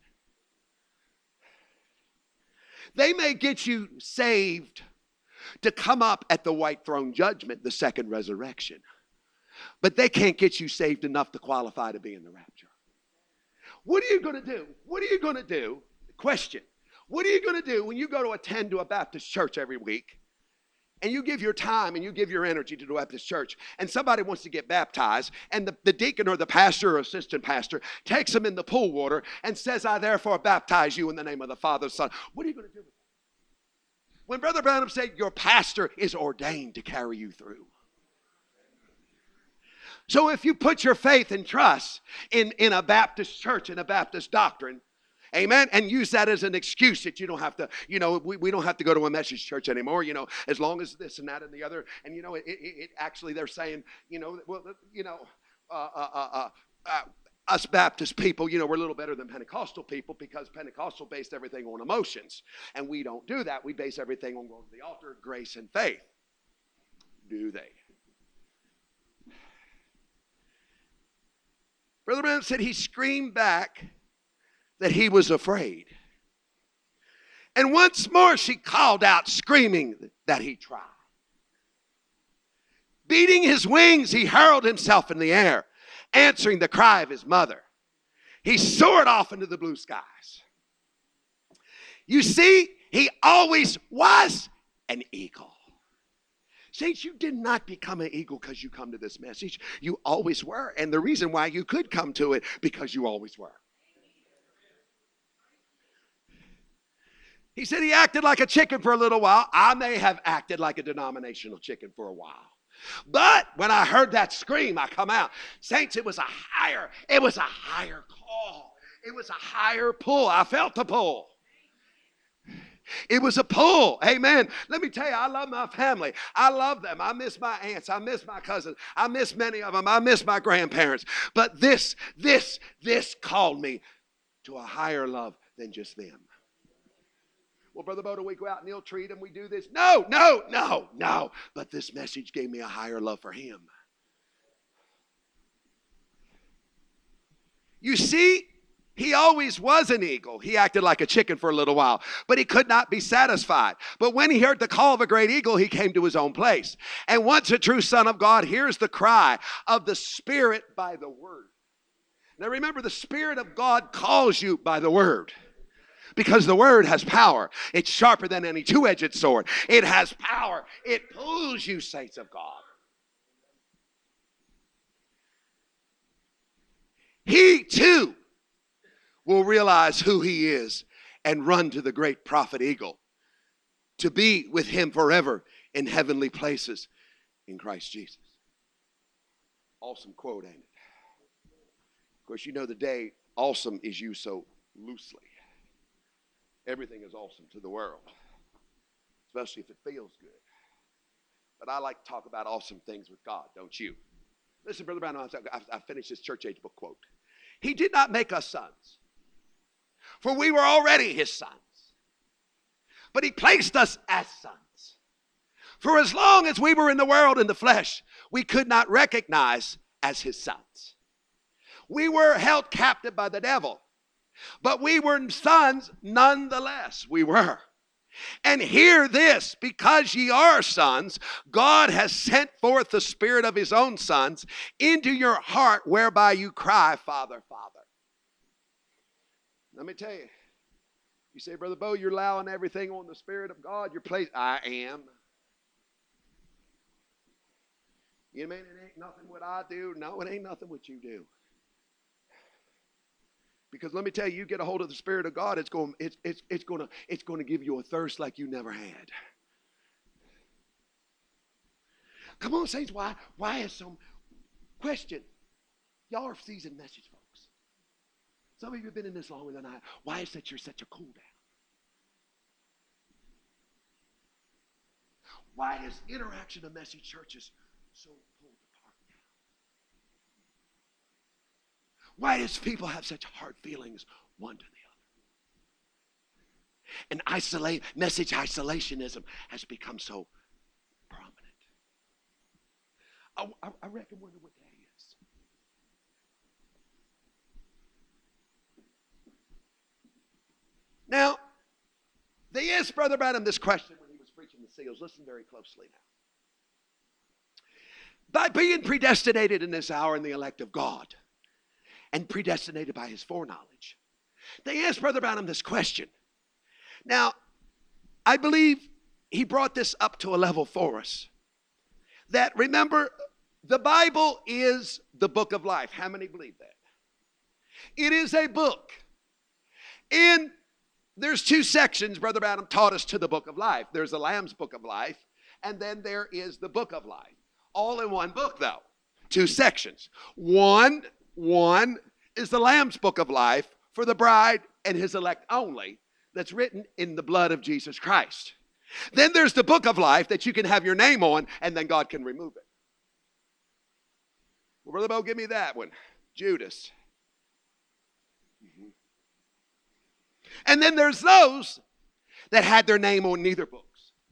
They may get you saved to come up at the white throne judgment, the second resurrection. But they can't get you saved enough to qualify to be in the rapture. What are you going to do? What are you going to do? Question. What are you going to do when you go to attend to a Baptist church every week and you give your time and you give your energy to the Baptist church and somebody wants to get baptized and the, the deacon or the pastor or assistant pastor takes them in the pool water and says, I therefore baptize you in the name of the Father, Son. What are you going to do with that? When Brother Branham said your pastor is ordained to carry you through. So if you put your faith and trust in, in a Baptist church and a Baptist doctrine, amen, and use that as an excuse that you don't have to, you know, we, we don't have to go to a message church anymore, you know, as long as this and that and the other. And, you know, it, it, it actually they're saying, you know, well, you know, uh, uh, uh, uh, us Baptist people, you know, we're a little better than Pentecostal people because Pentecostal based everything on emotions. And we don't do that. We base everything on going to the altar, grace, and faith. Do they? Brother Branham said he screamed back that he was afraid. And once more she called out, screaming that he tried. Beating his wings, he hurled himself in the air, answering the cry of his mother. He soared off into the blue skies. You see, he always was an eagle. Saints, you did not become an eagle because you come to this message. You always were. And the reason why you could come to it, because you always were. He said he acted like a chicken for a little while. I may have acted like a denominational chicken for a while. But when I heard that scream, I come out. Saints, it was a higher, it was a higher call. It was a higher pull. I felt the pull. It was a pull. Amen. Let me tell you, I love my family. I love them. I miss my aunts. I miss my cousins. I miss many of them. I miss my grandparents. But this, this, this called me to a higher love than just them. Well, Brother Boda, we go out and he'll treat him. We do this. No, no, no, no. But this message gave me a higher love for him. You see, he always was an eagle. He acted like a chicken for a little while, but he could not be satisfied. But when he heard the call of a great eagle, he came to his own place. And once a true son of God hears the cry of the Spirit by the word. Now remember, the Spirit of God calls you by the word. Because the word has power. It's sharper than any two-edged sword. It has power. It pulls you, saints of God. He too will realize who he is and run to the great prophet eagle to be with him forever in heavenly places in Christ Jesus. Awesome quote, ain't it? Of course, you know the day awesome is used so loosely. Everything is awesome to the world, especially if it feels good. But I like to talk about awesome things with God, don't you? Listen, Brother Brown, I finished this church age book quote. He did not make us sons, for we were already his sons. But he placed us as sons. For as long as we were in the world in the flesh, we could not recognize as his sons. We were held captive by the devil. But we were sons nonetheless. We were. And hear this, because ye are sons, God has sent forth the Spirit of his own sons into your heart, whereby you cry, Father, Father. Let me tell you, You say, Brother Bo, you're allowing everything on the Spirit of God. You're placed. I am. You mean it ain't nothing what I do? No, it ain't nothing what you do. Because let me tell you, you get a hold of the Spirit of God, it's going, it's, it's, it's going to, it's going to give you a thirst like you never had. Come on, saints, why, why is some question? Y'all are seasoned message folks. Some of you have been in this longer than I. Why is that you're such a cool down? Why is interaction of message churches so pulled apart now? Why does people have such hard feelings one to the other? And isolate message isolationism has become so prominent. I, I, I reckon wonder what that is. Now, they asked Brother Branham this question when he was preaching the seals. Listen very closely now. By being predestinated in this hour in the elect of God and predestinated by his foreknowledge, they asked Brother Branham this question. Now, I believe he brought this up to a level for us. That, remember, the Bible is the book of life. How many believe that? It is a book. And there's two sections Brother Branham taught us to the book of life. There's the Lamb's book of life, and then there is the book of life. All in one book, though. Two sections. One, one is the Lamb's book of life for the bride and his elect only, that's written in the blood of Jesus Christ. Then there's the book of life that you can have your name on, and then God can remove it. Well, Brother Bo, give me that one. Judas. Mm-hmm. And then there's those that had their name on neither books.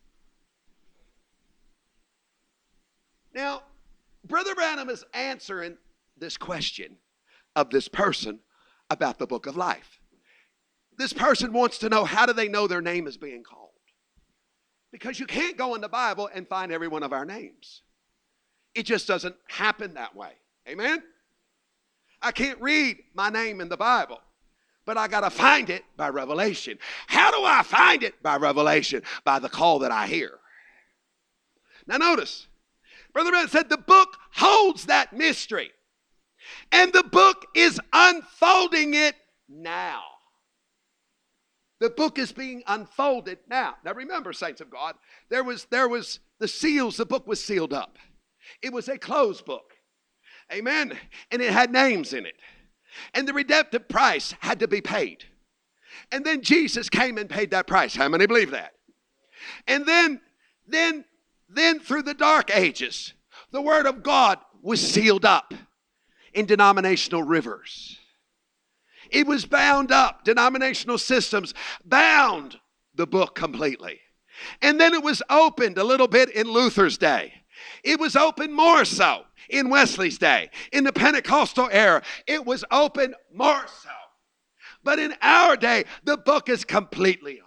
Now, Brother Branham is answering this question of this person about the book of life. This person wants to know, how do they know their name is being called? Because you can't go in the Bible and find every one of our names. It just doesn't happen that way. Amen? I can't read my name in the Bible, but I got to find it by revelation. How do I find it? By revelation, by the call that I hear. Now notice, Brother Branham said the book holds that mystery. And the book is unfolding it now. The book is being unfolded now. Now remember, saints of God, there was, there was the seals, the book was sealed up. It was a closed book. Amen. And it had names in it. And the redemptive price had to be paid. And then Jesus came and paid that price. How many believe that? And then, then, then through the dark ages, the word of God was sealed up in denominational rivers. It was bound up. Denominational systems bound the book completely. And then it was opened a little bit in Luther's day. It was opened more so in Wesley's day. In the Pentecostal era, it was opened more so. But in our day, the book is completely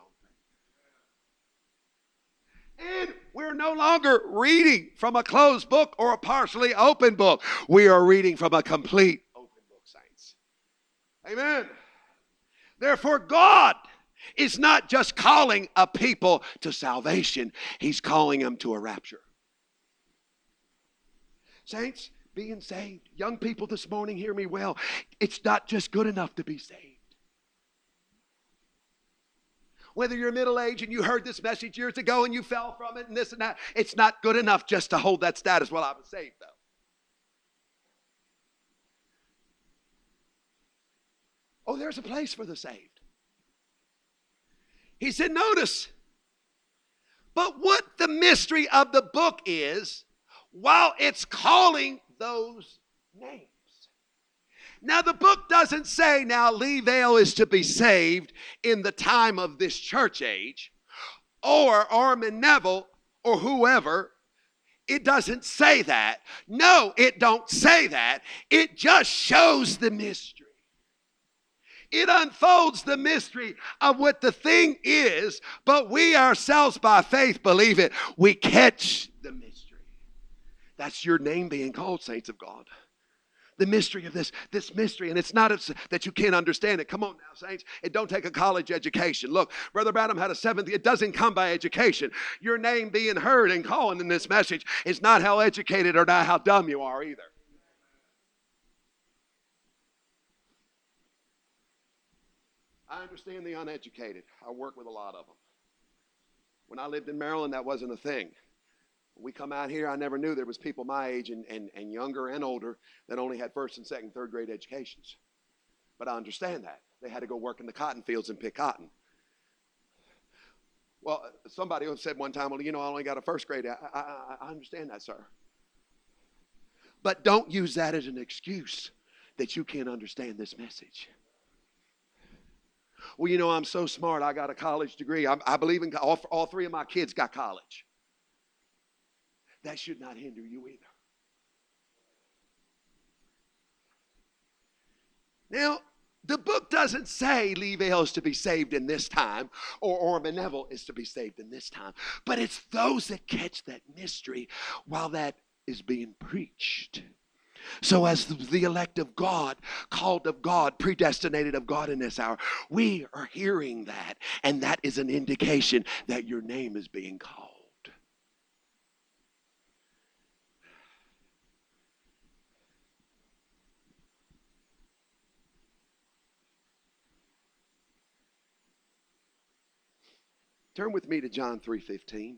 open. And we're no longer reading from a closed book or a partially open book. We are reading from a complete open book, saints. Amen. Therefore, God is not just calling a people to salvation. He's calling them to a rapture. Saints, being saved. Young people this morning, hear me well. It's not just good enough to be saved. Whether you're middle-aged and you heard this message years ago and you fell from it and this and that, it's not good enough just to hold that status. Well, I was saved, though. Oh, there's a place for the saved. He said, notice, but what the mystery of the book is, while it's calling those names. Now, the book doesn't say now Lee Vale is to be saved in the time of this church age, or Orman Neville, or whoever. It doesn't say that. No, it don't say that. It just shows the mystery. It unfolds the mystery of what the thing is, but we ourselves by faith believe it. We catch the mystery. That's your name being called, saints of God. The mystery of this, this mystery. And it's not that you can't understand it. Come on now, saints. It don't take a college education. Look, Brother Branham had a seventh. It doesn't come by education. Your name being heard and calling in this message is not how educated or not how dumb you are either. I understand the uneducated. I work with a lot of them. When I lived in Maryland, that wasn't a thing. When we come out here, I never knew there was people my age and, and, and younger and older that only had first and second, third grade educations. But I understand that. They had to go work in the cotton fields and pick cotton. Well, somebody said one time, well, you know, I only got a first grade. I, I, I understand that, sir. But don't use that as an excuse that you can't understand this message. Well, you know, I'm so smart. I got a college degree. I, I believe in all, all three of my kids got college. That should not hinder you either. Now, the book doesn't say Lee Vale is to be saved in this time or Orman Neville is to be saved in this time. But it's those that catch that mystery while that is being preached. So as the elect of God, called of God, predestinated of God in this hour, we are hearing that. And that is an indication that your name is being called. Turn with me to John three fifteen.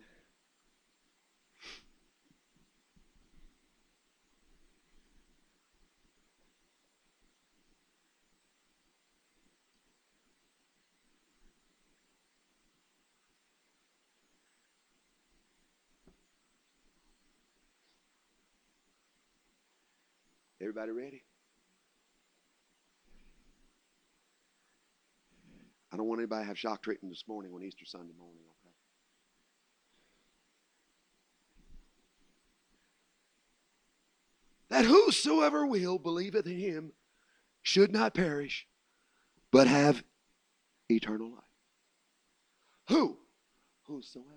Everybody ready? I don't want anybody to have shock treatment this morning on Easter Sunday morning, okay? That whosoever will believeth in him should not perish, but have eternal life. Who? Whosoever.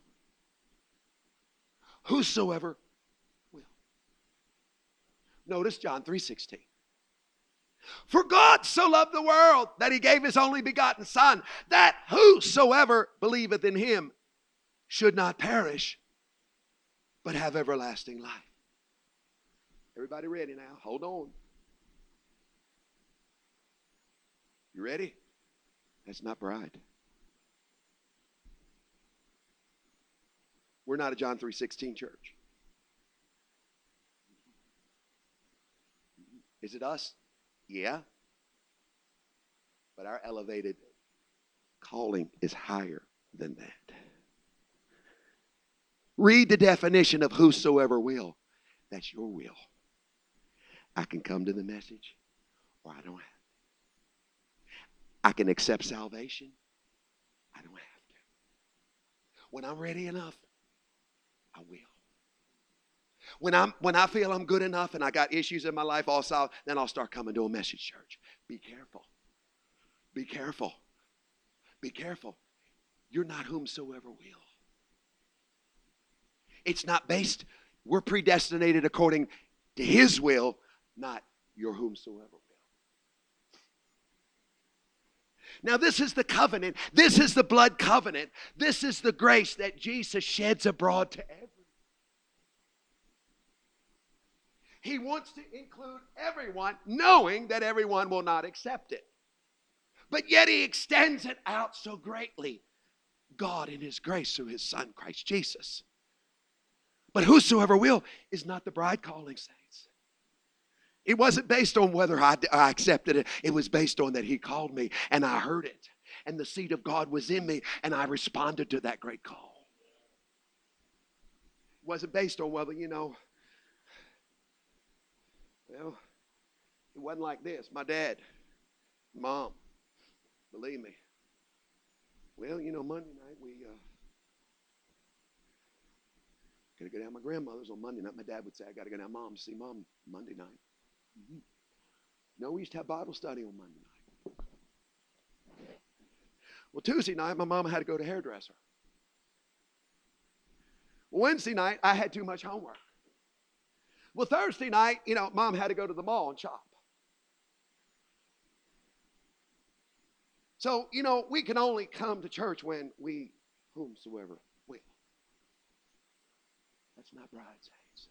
Whosoever will. Notice John three sixteen. For God so loved the world that he gave his only begotten Son, that whosoever believeth in him should not perish, but have everlasting life. Everybody ready now? Hold on. You ready? That's not pride. We're not a John three sixteen church. Is it us? Yeah. But our elevated calling is higher than that. Read the definition of whosoever will. That's your will. I can come to the message or I don't have to. I can accept salvation. I don't have to. When I'm ready enough, I will. When I'm when I feel I'm good enough and I got issues in my life all solved, then I'll start coming to a message church. Be careful. Be careful. Be careful. You're not whomsoever will. It's not based, we're predestinated according to his will, not your whomsoever will. Now this is the covenant. This is the blood covenant. This is the grace that Jesus sheds abroad to everyone. He wants to include everyone, knowing that everyone will not accept it. But yet he extends it out so greatly. God in his grace through his Son, Christ Jesus. But whosoever will is not the bride calling, saints. It wasn't based on whether I, I accepted it. It was based on that he called me and I heard it. And the seed of God was in me and I responded to that great call. It wasn't based on whether, you know, well, it wasn't like this. My dad, mom, believe me. Well, you know, Monday night we uh, got to go down to my grandmother's on Monday night. My dad would say, I got to go down to mom to see mom Monday night. Mm-hmm. No, we used to have Bible study on Monday night. Well, Tuesday night, my mama had to go to hairdresser. Wednesday night, I had too much homework. Well, Thursday night, you know, mom had to go to the mall and shop. So, you know, we can only come to church when we, whomsoever will. That's not bride saints.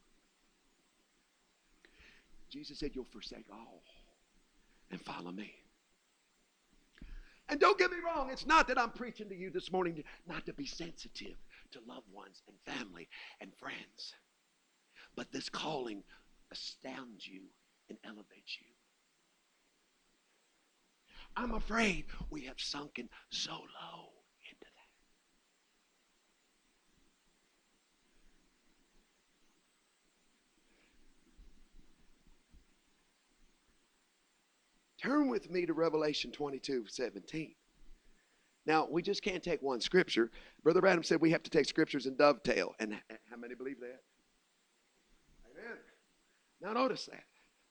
Jesus said, you'll forsake all and follow me. And don't get me wrong, it's not that I'm preaching to you this morning not to be sensitive to loved ones and family and friends. But this calling astounds you and elevates you. I'm afraid we have sunken so low into that. Turn with me to Revelation twenty-two seventeen. Now, we just can't take one scripture. Brother Branham said we have to take scriptures and dovetail. And how many believe that? Amen. Now notice that.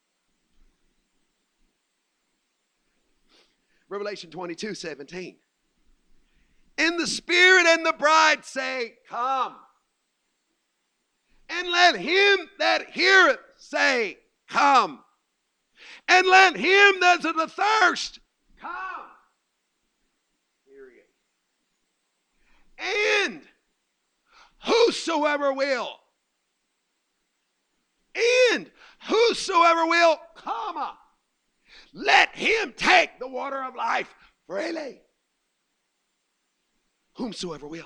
Revelation twenty-two seventeen. And the Spirit and the bride say, come. And let him that heareth say, come. And let him that's in the thirst come. Period. And whosoever will. And whosoever will, comma. Let him take the water of life freely. Whomsoever will.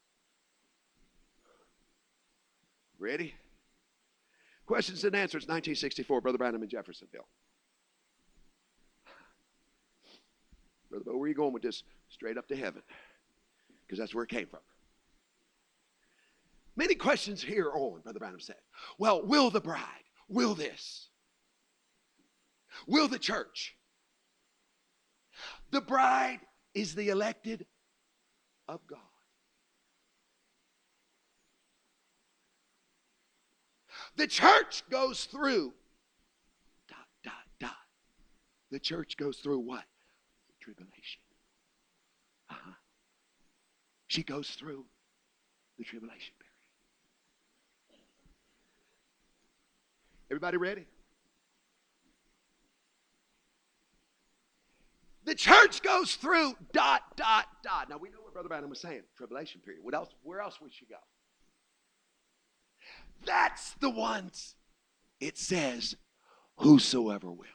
Ready? Questions and answers, nineteen sixty-four, Brother Branham in Jeffersonville. Brother Bo, where are you going with this? Straight up to heaven. Because that's where it came from. Many questions here on, Brother Branham said. Well, will the bride? Will this? Will the church? The bride is the elected of God. The church goes through dot, dot, dot. The church goes through what? Tribulation. Uh-huh. She goes through the tribulation period. Everybody ready? The church goes through dot, dot, dot. Now we know what Brother Branham was saying. Tribulation period. What else? Where else would she go? That's the ones it says, whosoever will.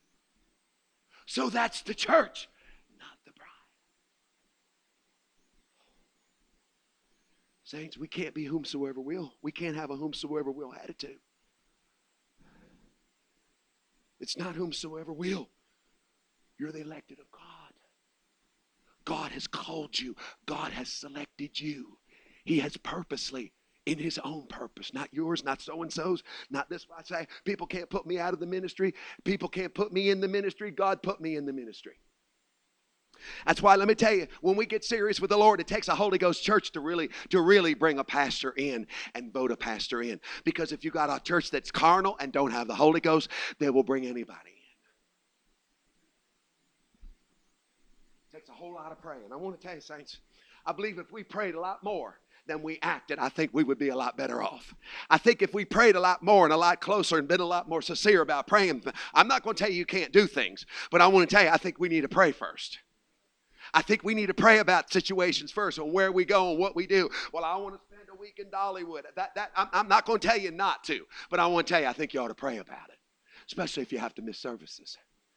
So that's the church, not the bride. Saints, we can't be whomsoever will. We can't have a whomsoever will attitude. It's not whomsoever will. You're the elected of God. God has called you. God has selected you. He has purposely, in his own purpose, not yours, not so-and-so's, not this. I say, people can't put me out of the ministry. People can't put me in the ministry. God put me in the ministry. That's why, let me tell you, when we get serious with the Lord, it takes a Holy Ghost church to really, to really bring a pastor in and vote a pastor in. Because if you got a church that's carnal and don't have the Holy Ghost, they will bring anybody in. It takes a whole lot of praying. I want to tell you, saints, I believe if we prayed a lot more than we acted, I think we would be a lot better off. I think if we prayed a lot more and a lot closer and been a lot more sincere about praying, I'm not going to tell you you can't do things, but I want to tell you, I think we need to pray first. I think we need to pray about situations first and where we go and what we do. Well, I want to spend a week in Dollywood. That, that, I'm, I'm not going to tell you not to, but I want to tell you, I think you ought to pray about it, especially if you have to miss services.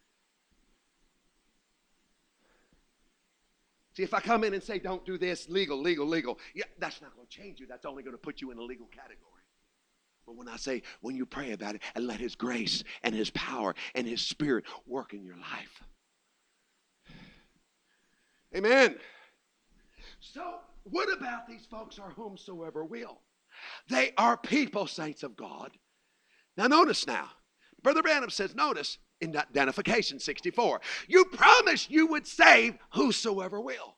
See, if I come in and say, don't do this, legal, legal, legal, yeah, that's not going to change you. That's only going to put you in a legal category. But when I say, when you pray about it and let his grace and his power and his spirit work in your life. Amen. So, what about these folks or whomsoever will? They are people, saints of God. Now, notice now. Brother Branham says, notice, in identification sixty-four, you promised you would save whosoever will.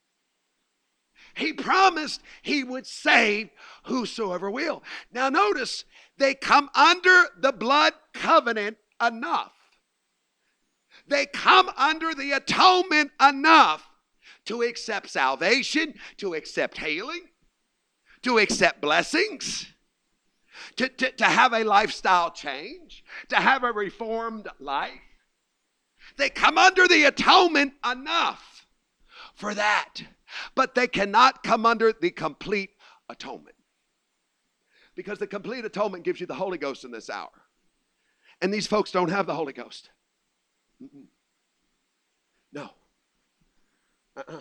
He promised he would save whosoever will. Now, notice, they come under the blood covenant enough. They come under the atonement enough to accept salvation, to accept healing, to accept blessings, to, to, to have a lifestyle change, to have a reformed life, They come under the atonement enough for that, but they cannot come under the complete atonement. Because the complete atonement gives you the Holy Ghost in this hour. And these folks don't have the Holy Ghost. Mm-mm. No. Uh-uh.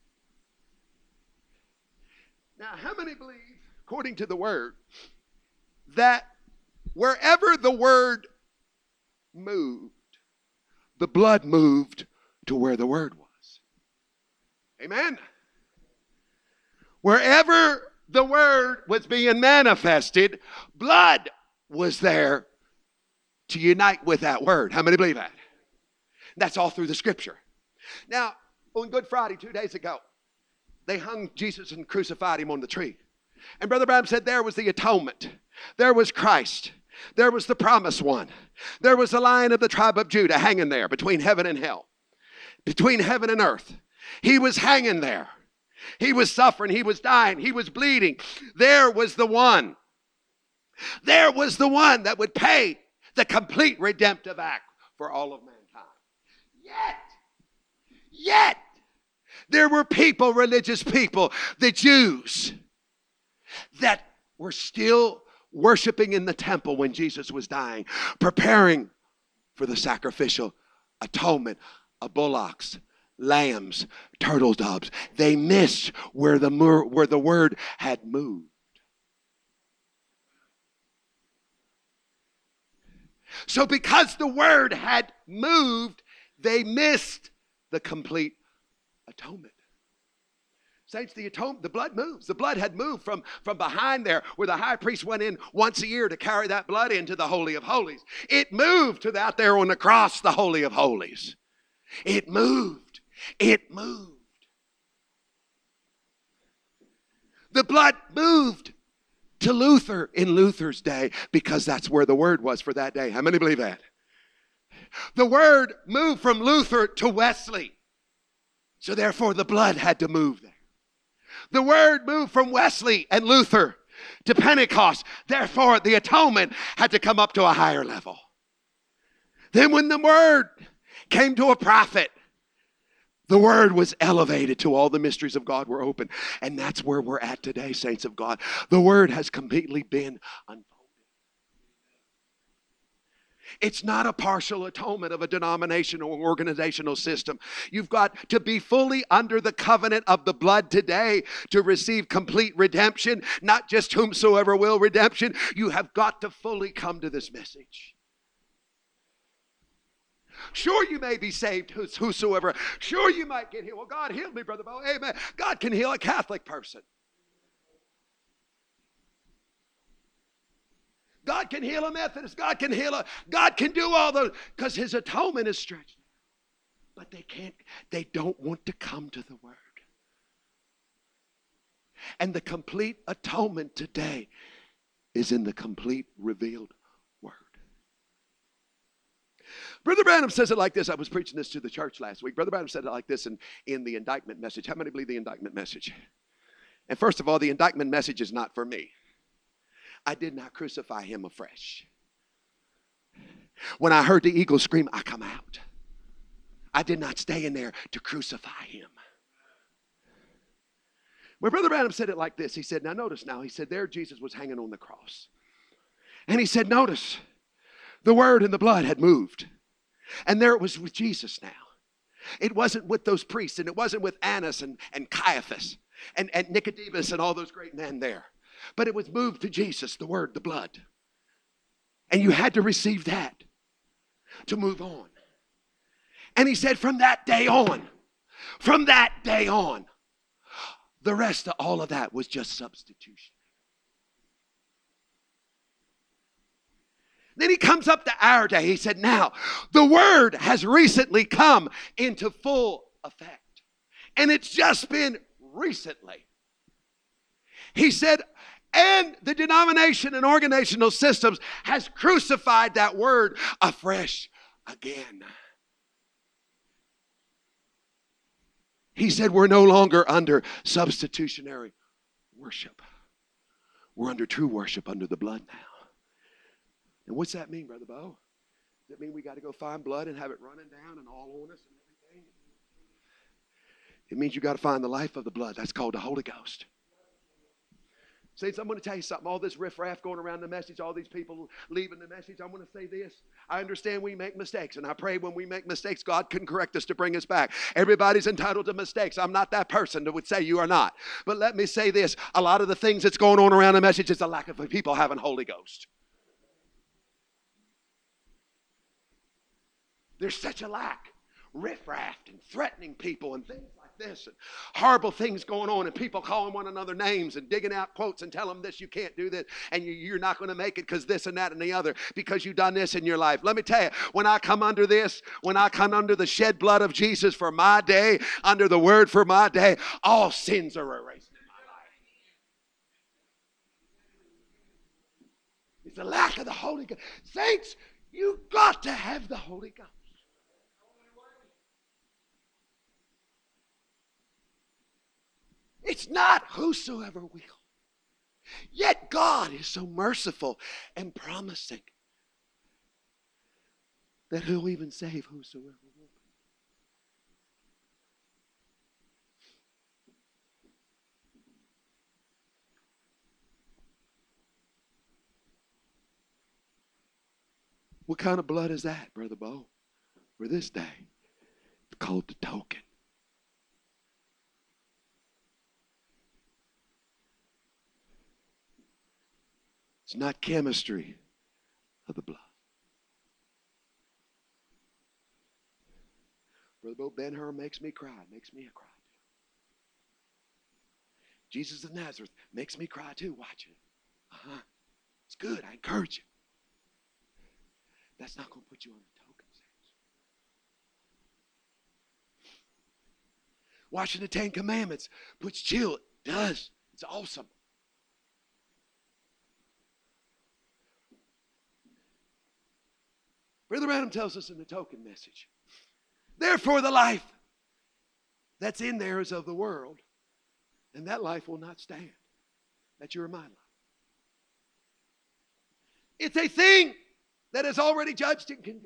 Now, how many believe, according to the Word, that wherever the Word moved, the blood moved to where the Word was? Amen. Wherever the Word was being manifested, blood was there to unite with that Word. How many believe that? That's all through the Scripture. Now, on Good Friday, two days ago, they hung Jesus and crucified him on the tree. And Brother Branham said there was the atonement. There was Christ. There was the promised one. There was the Lion of the tribe of Judah hanging there between heaven and hell, between heaven and earth. He was hanging there. He was suffering. He was dying. He was bleeding. There was the one. There was the one that would pay the complete redemptive act for all of mankind. Yet, yet, there were people, religious people, the Jews, that were still worshiping in the temple when Jesus was dying, preparing for the sacrificial atonement of bullocks, lambs, turtle doves. They missed where the, where the word had moved. So because the word had moved, they missed the complete atonement. Saints, the atonement, the blood moves. The blood had moved from, from behind there where the high priest went in once a year to carry that blood into the Holy of Holies. It moved to out there on the cross, the Holy of Holies. It moved. It moved. The blood moved to Luther in Luther's day because that's where the word was for that day. How many believe that? The word moved from Luther to Wesley. So therefore the blood had to move there. The word moved from Wesley and Luther to Pentecost. Therefore the atonement had to come up to a higher level. Then when the word came to a prophet, the word was elevated to all the mysteries of God were open. And that's where we're at today, saints of God. The word has completely been unfolded. It's not a partial atonement of a denominational or organizational system. You've got to be fully under the covenant of the blood today to receive complete redemption, not just whomsoever will redemption. You have got to fully come to this message. Sure, you may be saved, whosoever. Sure, you might get healed. Well, God healed me, Brother Bo. Amen. God can heal a Catholic person. God can heal a Methodist. God can heal a, God can do all those, because his atonement is stretched. But they can't, they don't want to come to the word. And the complete atonement today is in the complete revealed word. Brother Branham says it like this. I was preaching this to the church last week. Brother Branham said it like this in, in the indictment message. How many believe the indictment message? And first of all, the indictment message is not for me. I did not crucify him afresh. When I heard the eagle scream, I come out. I did not stay in there to crucify him. Well, Brother Branham said it like this. He said, now notice now, he said, there Jesus was hanging on the cross. And he said, notice, the word and the blood had moved. And there it was with Jesus now. It wasn't with those priests, and it wasn't with Annas and, and Caiaphas and, and Nicodemus and all those great men there. But it was moved to Jesus, the word, the blood. And you had to receive that to move on. And he said from that day on, from that day on, the rest of all of that was just substitution. Then he comes up to our day. He said, now, the word has recently come into full effect. And it's just been recently. He said, and the denomination and organizational systems has crucified that word afresh again. He said we're no longer under substitutionary worship. We're under true worship under the blood now. And what's that mean, Brother Bo? Does it mean we got to go find blood and have it running down and all on us and everything? It means you got to find the life of the blood. That's called the Holy Ghost. Saints, I'm going to tell you something. All this riffraff going around the message, all these people leaving the message, I'm going to say this. I understand we make mistakes, and I pray when we make mistakes, God can correct us to bring us back. Everybody's entitled to mistakes. I'm not that person that would say you are not. But let me say this. A lot of the things that's going on around the message is a lack of people having Holy Ghost. There's such a lack. Riffraff and threatening people and things like this and horrible things going on and people calling one another names and digging out quotes and telling them this, you can't do this and you, you're not going to make it because this and that and the other because you've done this in your life. Let me tell you, when I come under this, when I come under the shed blood of Jesus for my day, under the word for my day, all sins are erased in my life. It's the lack of the Holy Ghost. Saints, you've got to have the Holy Ghost. It's not whosoever will. Yet God is so merciful and promising that He'll even save whosoever will. What kind of blood is that, Brother Bo? For this day, it's called the token. It's not chemistry of the blood. Brother Bo, Ben-Hur makes me cry. Makes me cry too. Jesus of Nazareth makes me cry too. Watch it. Uh-huh. It's good. I encourage you. That's not going to put you on the token, saints. Watching the Ten Commandments puts chill. It does. It's awesome. Brother Branham tells us in the token message, therefore the life that's in there is of the world, and that life will not stand. That's your and my life. It's a thing that is already judged and condemned.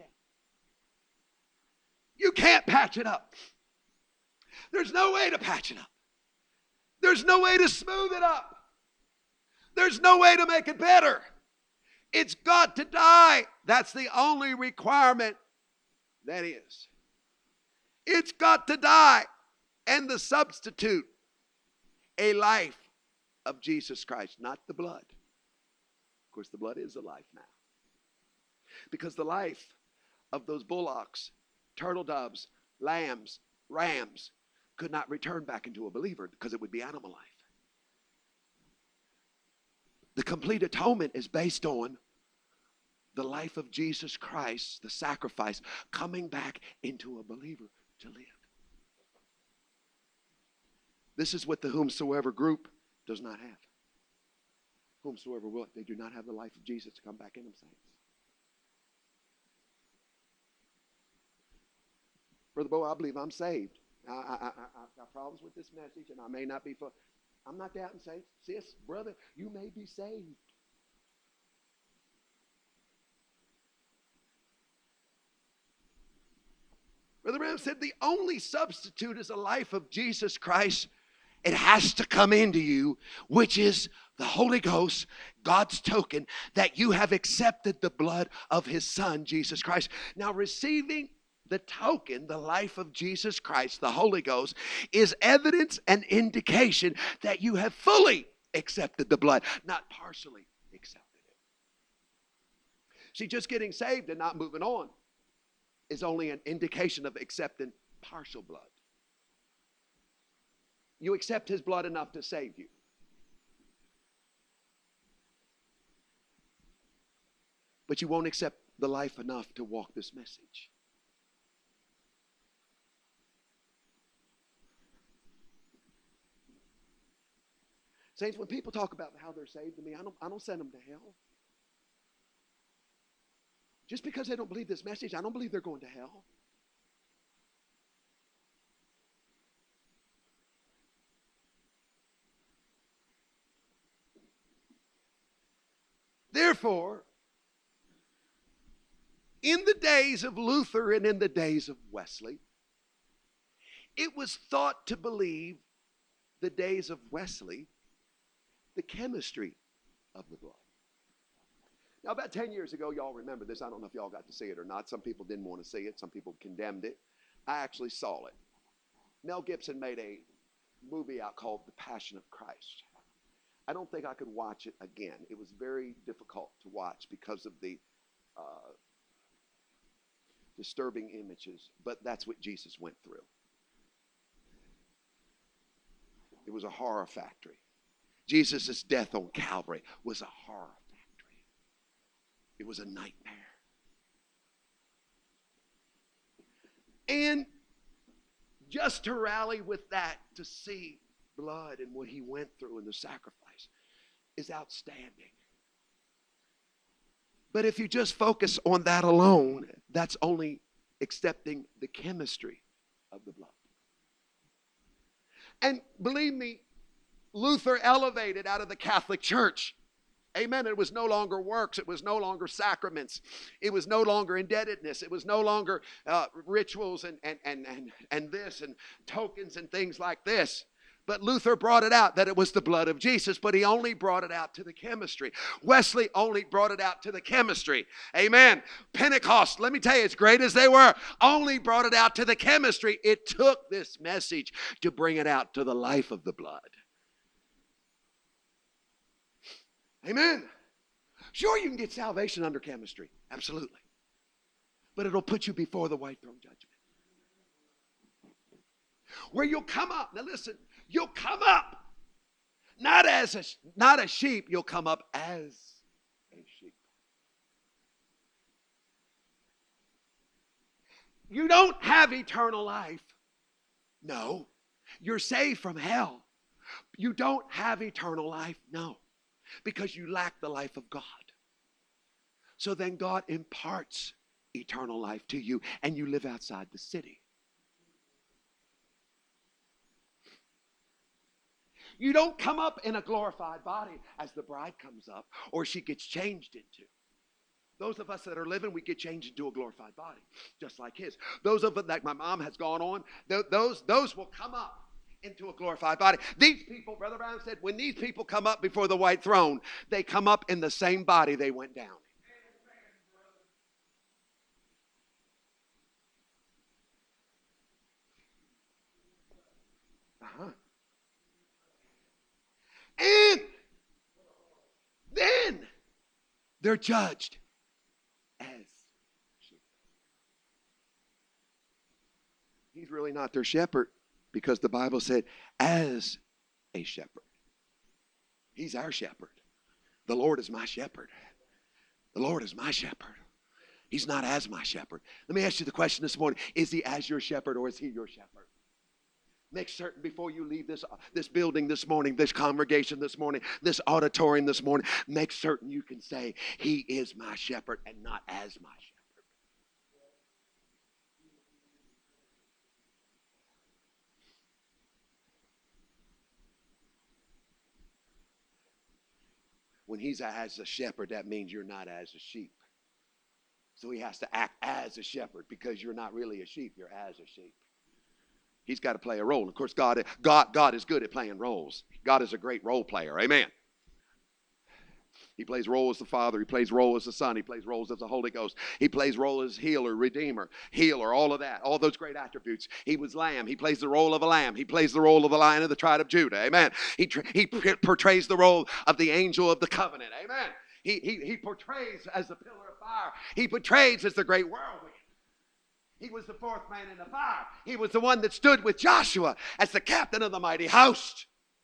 You can't patch it up. There's no way to patch it up. There's no way to smooth it up. There's no way to make it better. It's got to die. That's the only requirement that is. It's got to die. And the substitute, a life of Jesus Christ, not the blood. Of course, the blood is the life now. Because the life of those bullocks, turtle doves, lambs, rams could not return back into a believer because it would be animal life. The complete atonement is based on the life of Jesus Christ, the sacrifice, coming back into a believer to live. This is what the whomsoever group does not have. Whomsoever will, they do not have the life of Jesus to come back in them, saints. Brother Bo, I believe I'm saved. I, I, I, I've got problems with this message, and I may not be full. I'm not doubting, saints. Sis, brother, you may be saved. Brother Branham said the only substitute is the life of Jesus Christ. It has to come into you, which is the Holy Ghost, God's token, that you have accepted the blood of His Son, Jesus Christ. Now, receiving the token, the life of Jesus Christ, the Holy Ghost, is evidence and indication that you have fully accepted the blood, not partially accepted it. See, just getting saved and not moving on is only an indication of accepting partial blood. You accept His blood enough to save you. But you won't accept the life enough to walk this message. Saints, when people talk about how they're saved to me, I don't, I don't send them to hell. Just because they don't believe this message, I don't believe they're going to hell. Therefore, in the days of Luther and in the days of Wesley, it was thought to believe, the days of Wesley, the chemistry of the blood. Now, about ten years ago, y'all remember this. I don't know if y'all got to see it or not. Some people didn't want to see it. Some people condemned it. I actually saw it. Mel Gibson made a movie out called The Passion of Christ. I don't think I could watch it again. It was very difficult to watch because of the uh, disturbing images, but that's what Jesus went through. It was a horror factory. Jesus' death on Calvary was a horror factory. It was a nightmare. And just to rally with that, to see blood and what he went through and the sacrifice is outstanding. But if you just focus on that alone, that's only accepting the chemistry of the blood. And believe me, Luther elevated out of the Catholic Church. Amen. It was no longer works. It was no longer sacraments. It was no longer indebtedness. It was no longer uh, rituals and, and, and, and, and this and tokens and things like this. But Luther brought it out that it was the blood of Jesus, but he only brought it out to the chemistry. Wesley only brought it out to the chemistry. Amen. Pentecost, let me tell you, as great as they were, only brought it out to the chemistry. It took this message to bring it out to the life of the blood. Amen. Sure, you can get salvation under chemistry. Absolutely. But it'll put you before the white throne judgment. Where you'll come up. Now listen, you'll come up. Not as a, not a sheep, you'll come up as a sheep. You don't have eternal life. No. You're saved from hell. You don't have eternal life. No. Because you lack the life of God. So then God imparts eternal life to you and you live outside the city. You don't come up in a glorified body as the bride comes up or she gets changed into. Those of us that are living, we get changed into a glorified body, just like his. Those of us, like my mom has gone on, those, those will come up into a glorified body. These people, Brother Brown said, when these people come up before the white throne, they come up in the same body they went down. Uh-huh. And then they're judged as sheep. He's really not their shepherd because the Bible said as a shepherd. He's our shepherd. The Lord is my shepherd. The Lord is my shepherd. He's not as my shepherd. Let me ask you the question this morning. Is he as your shepherd or is he your shepherd? Make certain before you leave this, this building this morning, this congregation this morning, this auditorium this morning, make certain you can say, he is my shepherd and not as my shepherd. When he's as a shepherd, that means you're not as a sheep. So he has to act as a shepherd because you're not really a sheep, you're as a sheep. He's got to play a role. Of course, God, God, God is good at playing roles. God is a great role player. Amen. He plays role as the Father. He plays role as the Son. He plays roles as the Holy Ghost. He plays role as healer, redeemer, healer, all of that. All those great attributes. He was lamb. He plays the role of a lamb. He plays the role of the Lion of the tribe of Judah. Amen. He, he portrays the role of the angel of the covenant. Amen. He, he, he portrays as the pillar of fire. He portrays as the great whirlwind. He was the fourth man in the fire. He was the one that stood with Joshua as the captain of the mighty host.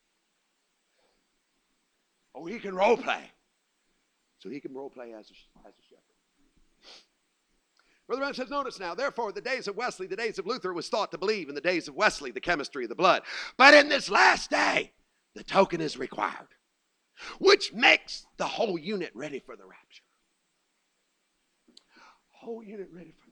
Oh, he can role play. So he can role play as a, as a shepherd. Brother Branham says, notice now, therefore, the days of Wesley, the days of Luther was thought to believe in the days of Wesley, the chemistry of the blood. But in this last day, the token is required, which makes the whole unit ready for the rapture. Whole unit ready for the rapture.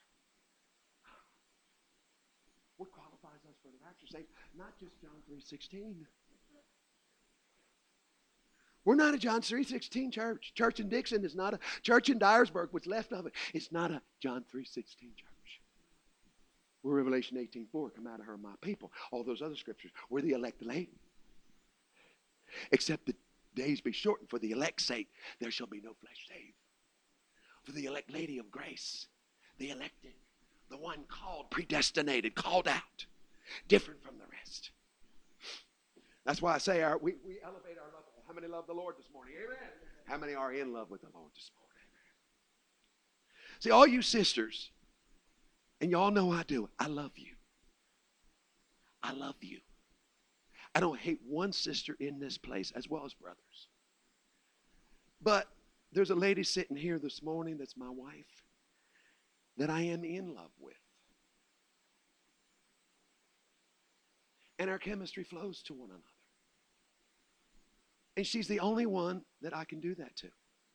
What qualifies us for the rapture, saints? Not just John three sixteen. We're not a John three sixteen church. Church in Dixon is not a church in Dyersburg. What's left of it, it's not a John three sixteen church. We're Revelation eighteen four. Come out of her, my people. All those other scriptures. We're the elect lady. Except the days be shortened for the elect's sake, there shall be no flesh saved. For the elect lady of grace, the elected, the one called, predestinated, called out, different from the rest. That's why I say our, we, we elevate our love. How many love the Lord this morning? Amen. How many are in love with the Lord this morning? See, all you sisters, and y'all know I do, I love you. I love you. I don't hate one sister in this place as well as brothers. But there's a lady sitting here this morning that's my wife that I am in love with. And our chemistry flows to one another. And she's the only one that I can do that to.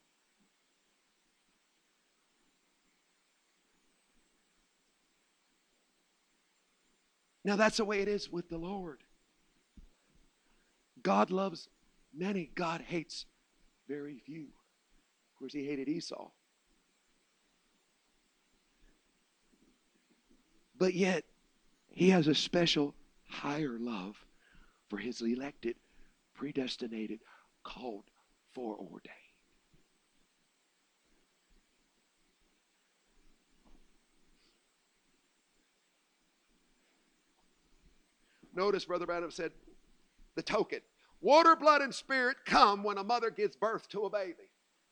Now that's the way it is with the Lord. God loves many. God hates very few. Of course, he hated Esau. But yet, he has a special higher love for his elected, predestinated, called, foreordained. Notice Brother Branham said, the token. Water, blood, and spirit come when a mother gives birth to a baby.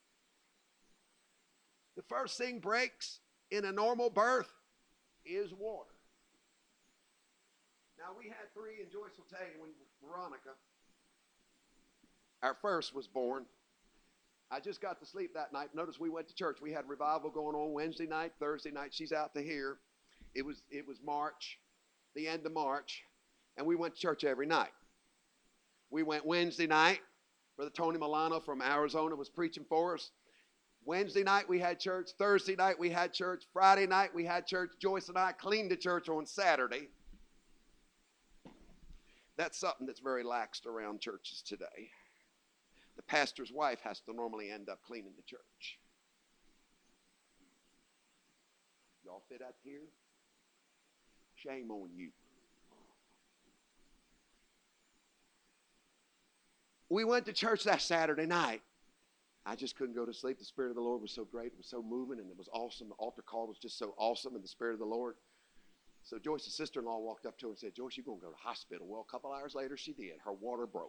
The first thing breaks in a normal birth is water. Now, we had three, and Joyce will tell you, when Veronica, our first, was born, I just got to sleep that night. Notice we went to church. We had revival going on Wednesday night, Thursday night. She's out to here. It was, it was March, the end of March, and we went to church every night. We went Wednesday night. Brother Tony Milano from Arizona was preaching for us. Wednesday night we had church. Thursday night we had church. Friday night we had church. Joyce and I cleaned the church on Saturday. That's something that's very laxed around churches today. The pastor's wife has to normally end up cleaning the church. Y'all fit out here? Shame on you. We went to church that Saturday night. I just couldn't go to sleep. The Spirit of the Lord was so great. It was so moving, and it was awesome. The altar call was just so awesome, and the Spirit of the Lord. So Joyce's sister-in-law walked up to her and said, Joyce, you're going to go to the hospital. Well, a couple hours later, she did. Her water broke.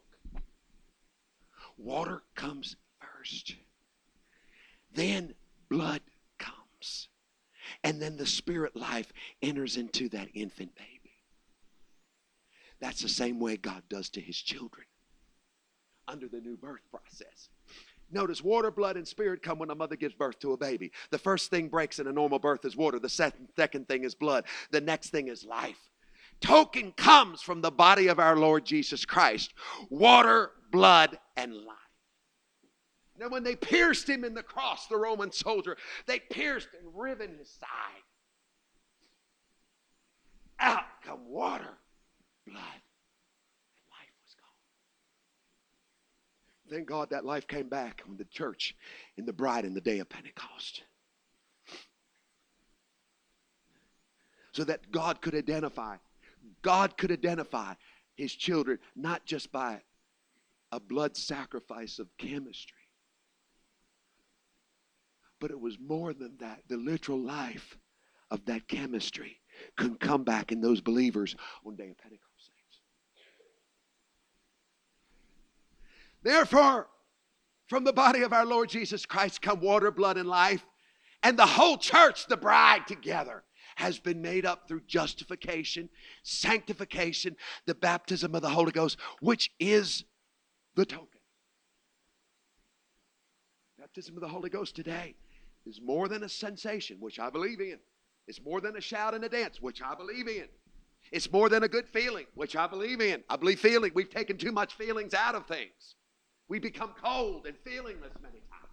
Water comes first. Then blood comes. And then the spirit life enters into that infant baby. That's the same way God does to his children under the new birth process. Notice water, blood, and spirit come when a mother gives birth to a baby. The first thing breaks in a normal birth is water. The second, second thing is blood. The next thing is life. Token comes from the body of our Lord Jesus Christ. Water, blood, and life. Now when they pierced him in the cross, the Roman soldier, they pierced and riven his side. Out come water, blood. Thank God that life came back on the church in the bride in the day of Pentecost. So that God could identify, God could identify his children not just by a blood sacrifice of chemistry, but it was more than that. The literal life of that chemistry could come back in those believers on the day of Pentecost. Therefore, from the body of our Lord Jesus Christ come water, blood, and life. And the whole church, the bride together, has been made up through justification, sanctification, the baptism of the Holy Ghost, which is the token. Baptism of the Holy Ghost today is more than a sensation, which I believe in. It's more than a shout and a dance, which I believe in. It's more than a good feeling, which I believe in. I believe feeling. We've taken too much feelings out of things. We become cold and feelingless many times.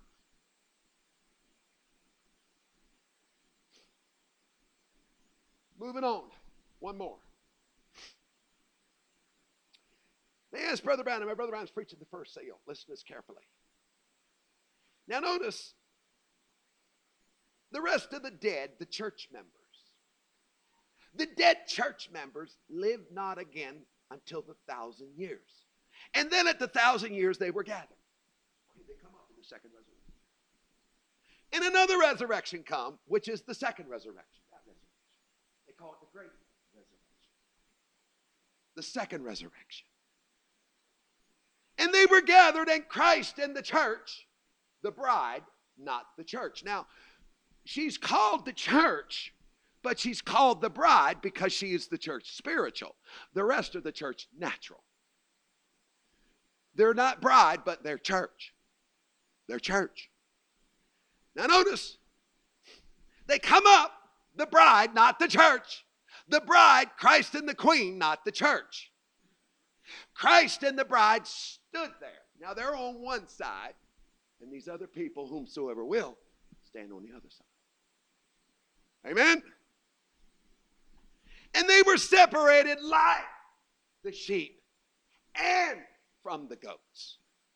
Moving on. One more. They asked Brother Branham, and Brother Branham's preaching the first seal. Listen to this carefully. Now notice, the rest of the dead, the church members. The dead church members lived not again until the thousand years. And then at the thousand years they were gathered. They come up in the second resurrection. And another resurrection come, which is the second resurrection. That resurrection. They call it the great resurrection. The second resurrection. And they were gathered, and Christ and the church, the bride, not the church. Now, she's called the church, but she's called the bride because she is the church spiritual. The rest of the church natural. They're not bride, but they're church. They're church. Now notice, they come up, the bride, not the church. The bride, Christ and the queen, not the church. Christ and the bride stood there. Now they're on one side, and these other people, whomsoever will, stand on the other side. Amen? And they were separated like the sheep and from the goats.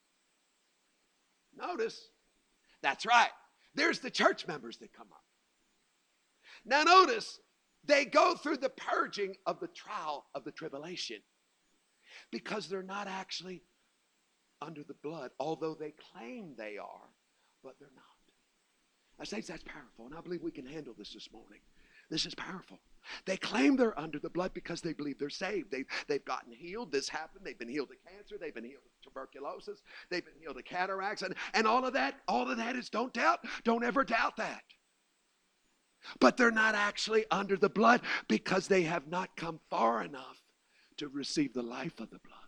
Notice, that's right. There's the church members that come up. Now notice, they go through the purging of the trial of the tribulation because they're not actually under the blood, although they claim they are, but they're not. I say that's powerful, and I believe we can handle this this morning. This is powerful. They claim they're under the blood because they believe they're saved. They've, they've gotten healed. This happened. They've been healed of cancer. They've been healed of tuberculosis. They've been healed of cataracts. And, and all of that, all of that is, don't doubt. Don't ever doubt that. But they're not actually under the blood because they have not come far enough to receive the life of the blood.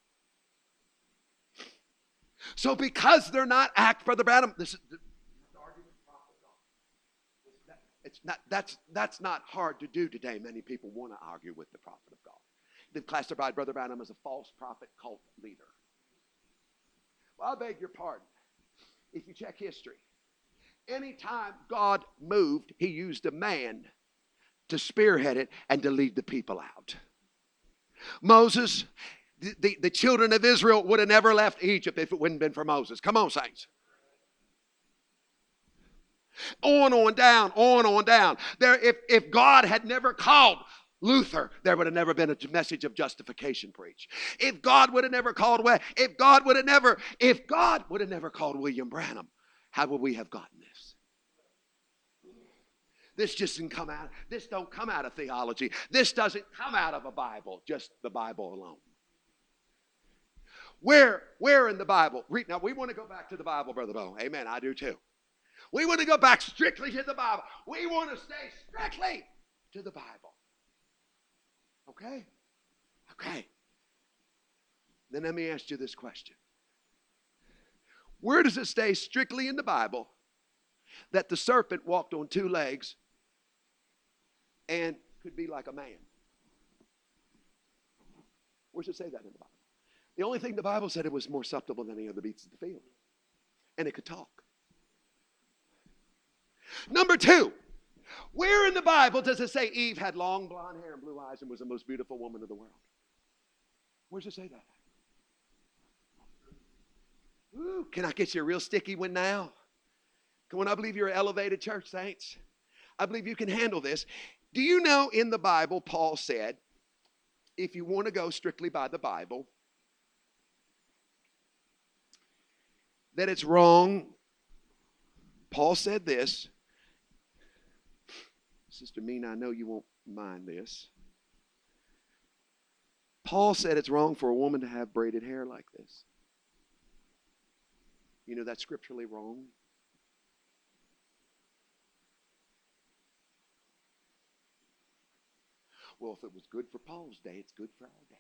So because they're not act, Brother Branham, this is the argument of the prophet of God. It's not, that's, that's not hard to do today. Many people want to argue with the prophet of God. They've classified Brother Branham as a false prophet cult leader. Well, I beg your pardon. If you check history, anytime God moved, he used a man to spearhead it and to lead the people out. Moses, the, the, the children of Israel would have never left Egypt if it wouldn't have been for Moses. Come on, saints. On, on down, on, on down. There, if, if God had never called Luther, there would have never been a message of justification preached. If God would have never called away, if God would have never, if God would have never called William Branham, how would we have gotten this? This just didn't come out. This don't come out of theology. This doesn't come out of a Bible, just the Bible alone. Where, where in the Bible? Now, we want to go back to the Bible, Brother Bo. Amen, I do too. We want to go back strictly to the Bible. We want to stay strictly to the Bible. Okay? Okay. Then let me ask you this question. Where does it stay strictly in the Bible that the serpent walked on two legs and could be like a man? Where does it say that in the Bible? The only thing the Bible said, it was more susceptible than any other beasts of the field. And it could talk. Number two, where in the Bible does it say Eve had long blonde hair and blue eyes and was the most beautiful woman of the world? Where does it say that? Ooh, can I get you a real sticky one now? Come on, I believe you're an elevated church, saints. I believe you can handle this. Do you know in the Bible, Paul said, if you want to go strictly by the Bible, that it's wrong. Paul said this. Sister Mina, I know you won't mind this. Paul said it's wrong for a woman to have braided hair like this. You know that's scripturally wrong. Well, if it was good for Paul's day, it's good for our day.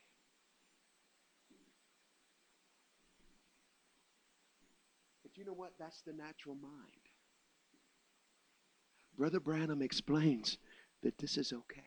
But you know what? That's the natural mind. Brother Branham explains that this is okay.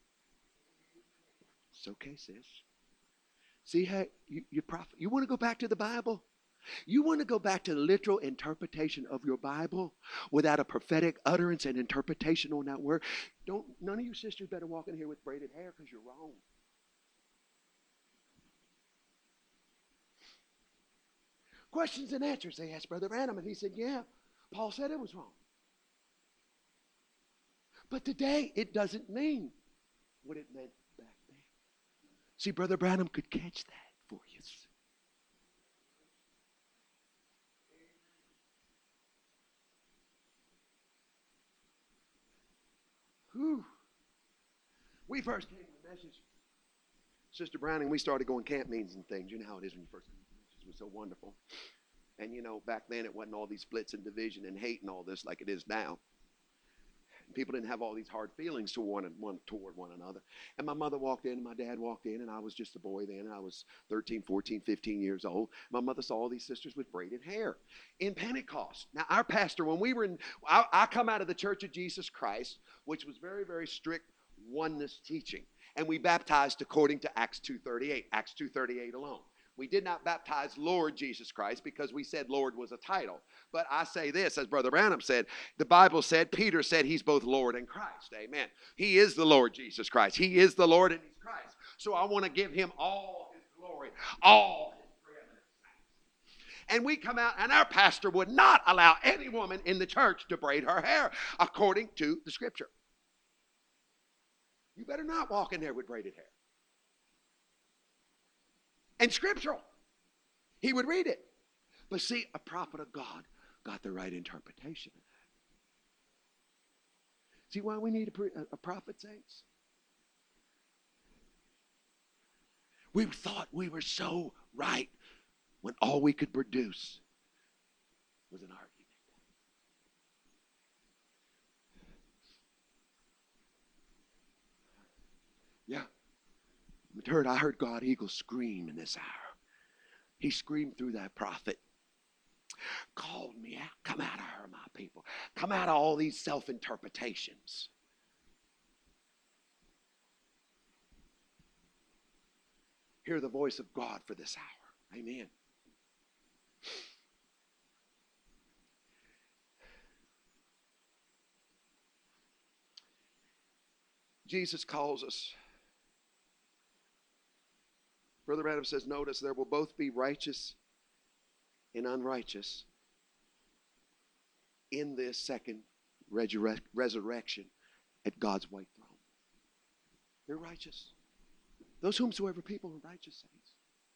It's okay, sis. See how you, you, prophet, you want to go back to the Bible? You want to go back to the literal interpretation of your Bible without a prophetic utterance and interpretation on that word? Don't none of you sisters better walk in here with braided hair because you're wrong. Questions and answers. They asked Brother Branham, and he said, yeah, Paul said it was wrong. But today, it doesn't mean what it meant back then. See, Brother Branham could catch that for you. Whew. We first came to the message, Sister Browning, we started going camp meetings and things. You know how it is when you first come to the message. It was so wonderful. And you know, back then it wasn't all these splits and division and hate and all this like it is now. People didn't have all these hard feelings toward one, one, toward one another. And my mother walked in and my dad walked in, and I was just a boy then, and I was thirteen, fourteen, fifteen years old. My mother saw all these sisters with braided hair in Pentecost. Now, our pastor, when we were in, I, I come out of the Church of Jesus Christ, which was very, very strict oneness teaching. And we baptized according to Acts two thirty-eight, Acts two thirty-eight alone. We did not baptize Lord Jesus Christ because we said Lord was a title. But I say this, as Brother Branham said, the Bible said, Peter said he's both Lord and Christ. Amen. He is the Lord Jesus Christ. He is the Lord and he's Christ. So I want to give him all his glory, all his preeminence. And we come out, and our pastor would not allow any woman in the church to braid her hair according to the Scripture. You better not walk in there with braided hair. And scriptural. He would read it. But see, a prophet of God got the right interpretation of that. See why we need a, pre- a prophet, saints? We thought we were so right when all we could produce was an argument. Yeah. I heard, I heard God Eagle scream in this hour. He screamed through that prophet. Called me out. Come out of her, my people. Come out of all these self-interpretations. Hear the voice of God for this hour. Amen. Jesus calls us. Brother Adam says, notice there will both be righteous and unrighteous in this second resurre- resurrection at God's white throne. They're righteous. Those whomsoever people are righteous, saints.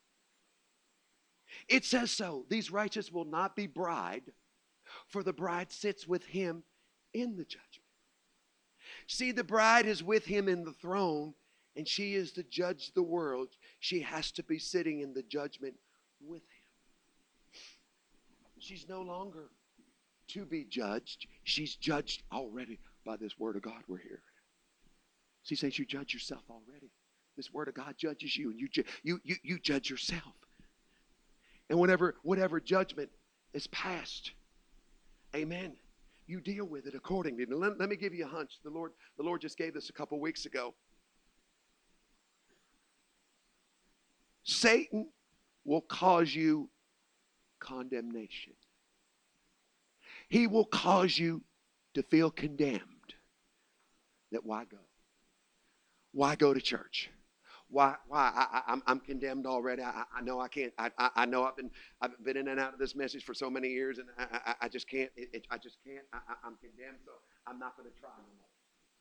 It says so. These righteous will not be bride, for the bride sits with him in the judgment. See, the bride is with him in the throne, and she is to judge the world. She has to be sitting in the judgment with him. She's no longer to be judged. She's judged already by this word of God we're hearing. See, saints, you judge yourself already. This word of God judges you, and you, ju- you, you, you judge yourself. And whenever, whatever judgment is passed, amen, you deal with it accordingly. Now, let, let me give you a hunch. The Lord, the Lord just gave this a couple weeks ago. Satan will cause you condemnation. He will cause you to feel condemned. That why go? Why go to church? Why? Why? I, I, I'm, I'm condemned already. I, I know I can't. I, I, I know I've been I've been in and out of this message for so many years, and I, I, I just can't. It, it, I just can't. I, I, I'm condemned, so I'm not going to try no more.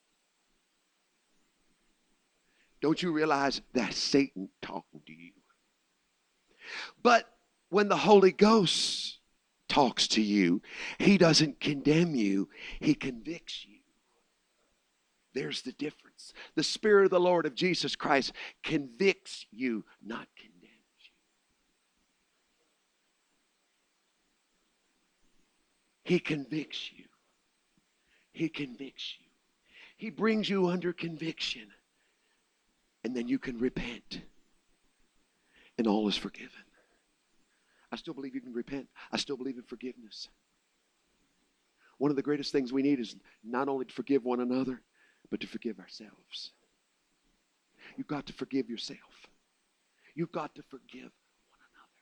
Don't you realize that's Satan talking to you? But when the Holy Ghost talks to you, he doesn't condemn you, he convicts you. There's the difference. The Spirit of the Lord of Jesus Christ convicts you, not condemns you. He convicts you. He convicts you. He brings you under conviction. And then you can repent. And all is forgiven. I still believe you can repent. I still believe in forgiveness. One of the greatest things we need is not only to forgive one another, but to forgive ourselves. You've got to forgive yourself. You've got to forgive one another.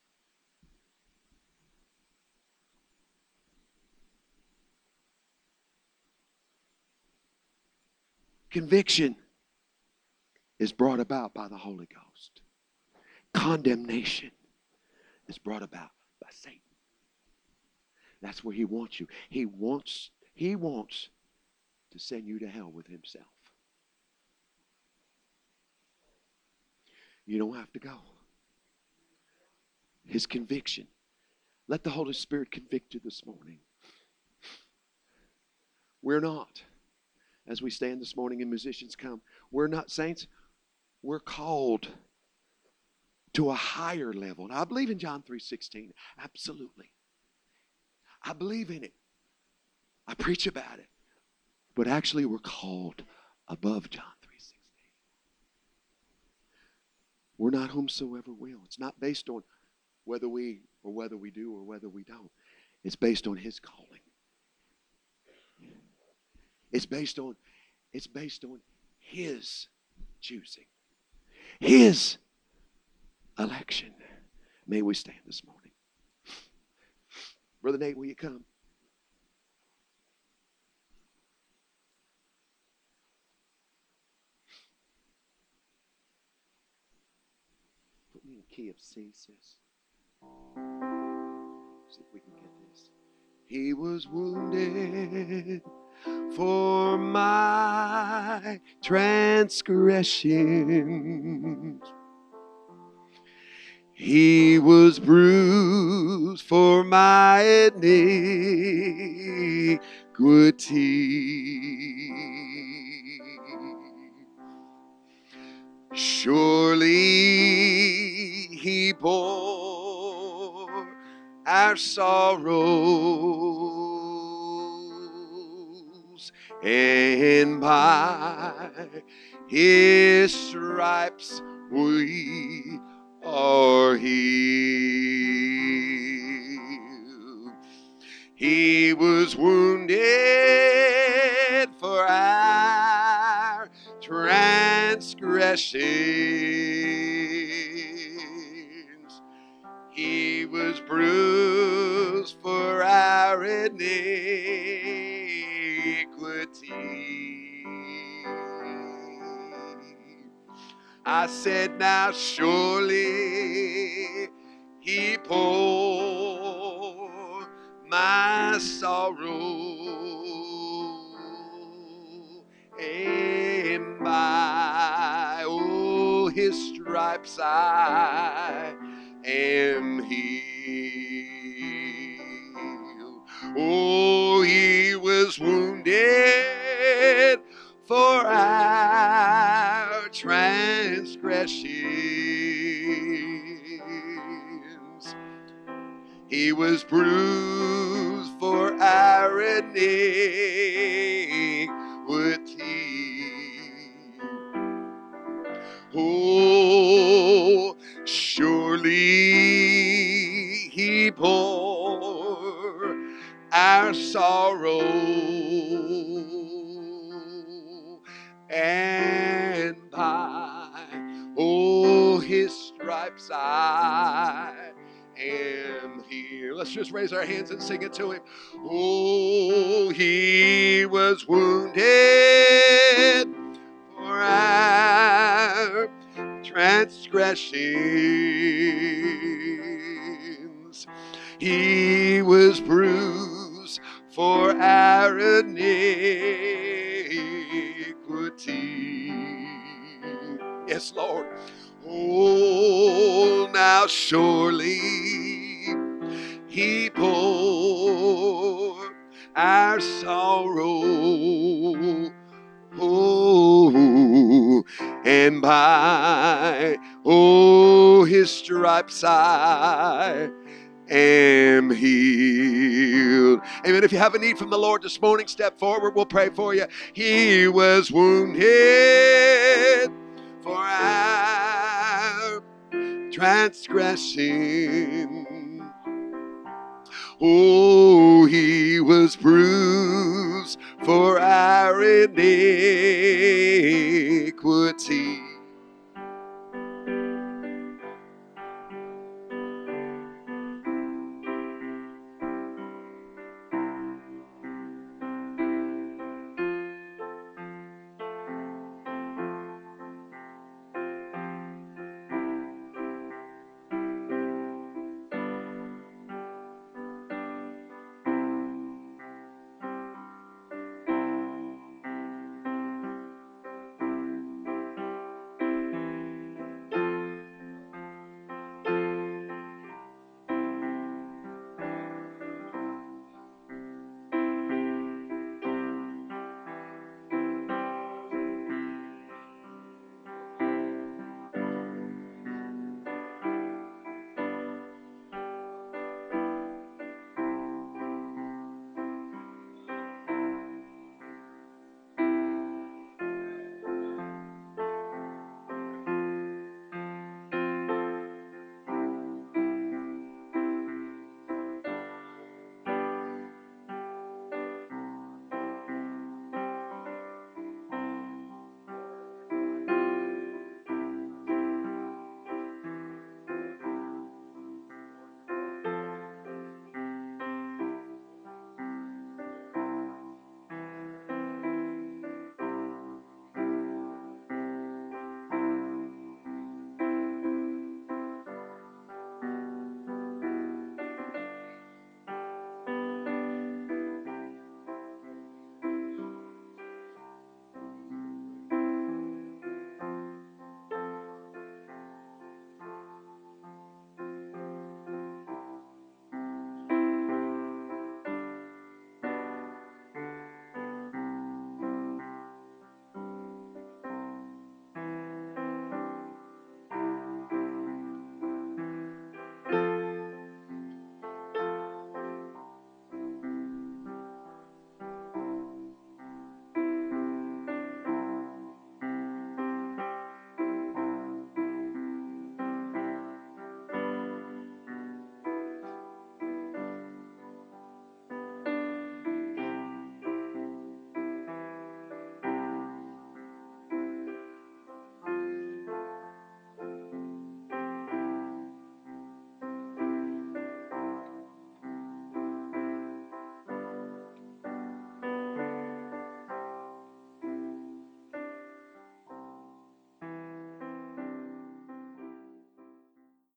Conviction is brought about by the Holy Ghost. Condemnation is brought about by Satan. That's where he wants you. He wants, he wants to send you to hell with himself. You don't have to go. His conviction. Let the Holy Spirit convict you this morning. We're not, as we stand this morning and musicians come, we're not saints. We're called to a higher level. Now, I believe in John three sixteen. Absolutely. I believe in it. I preach about it. But actually, we're called above John three sixteen. We're not whomsoever will. It's not based on whether we or whether we do or whether we don't. It's based on his calling. It's based on, it's based on his choosing. His election. May we stand this morning. Brother Nate, will you come? Put me in key of C, sis. See if we can get this. He was wounded for my transgressions. He was bruised for my iniquity. Surely he bore our sorrows, and by his stripes we are healed. He was wounded for our transgressions. He was bruised for our iniquity. I said, now surely he bore my sorrow, and by oh his stripes I am healed. Oh, he was wounded for our transgressions. He was bruised for our iniquity. Oh, surely he bore our sorrow, and by oh his stripes I am healed. Let's just raise our hands and sing it to him. Oh, he was wounded for our transgressions. He was bruised for our iniquity. Yes, Lord. Oh, now surely he bore our sorrow. Oh, and by oh his stripes I am healed. Amen. If you have a need from the Lord this morning, step forward. We'll pray for you. He was wounded for our transgression. Oh, he was bruised for our iniquity.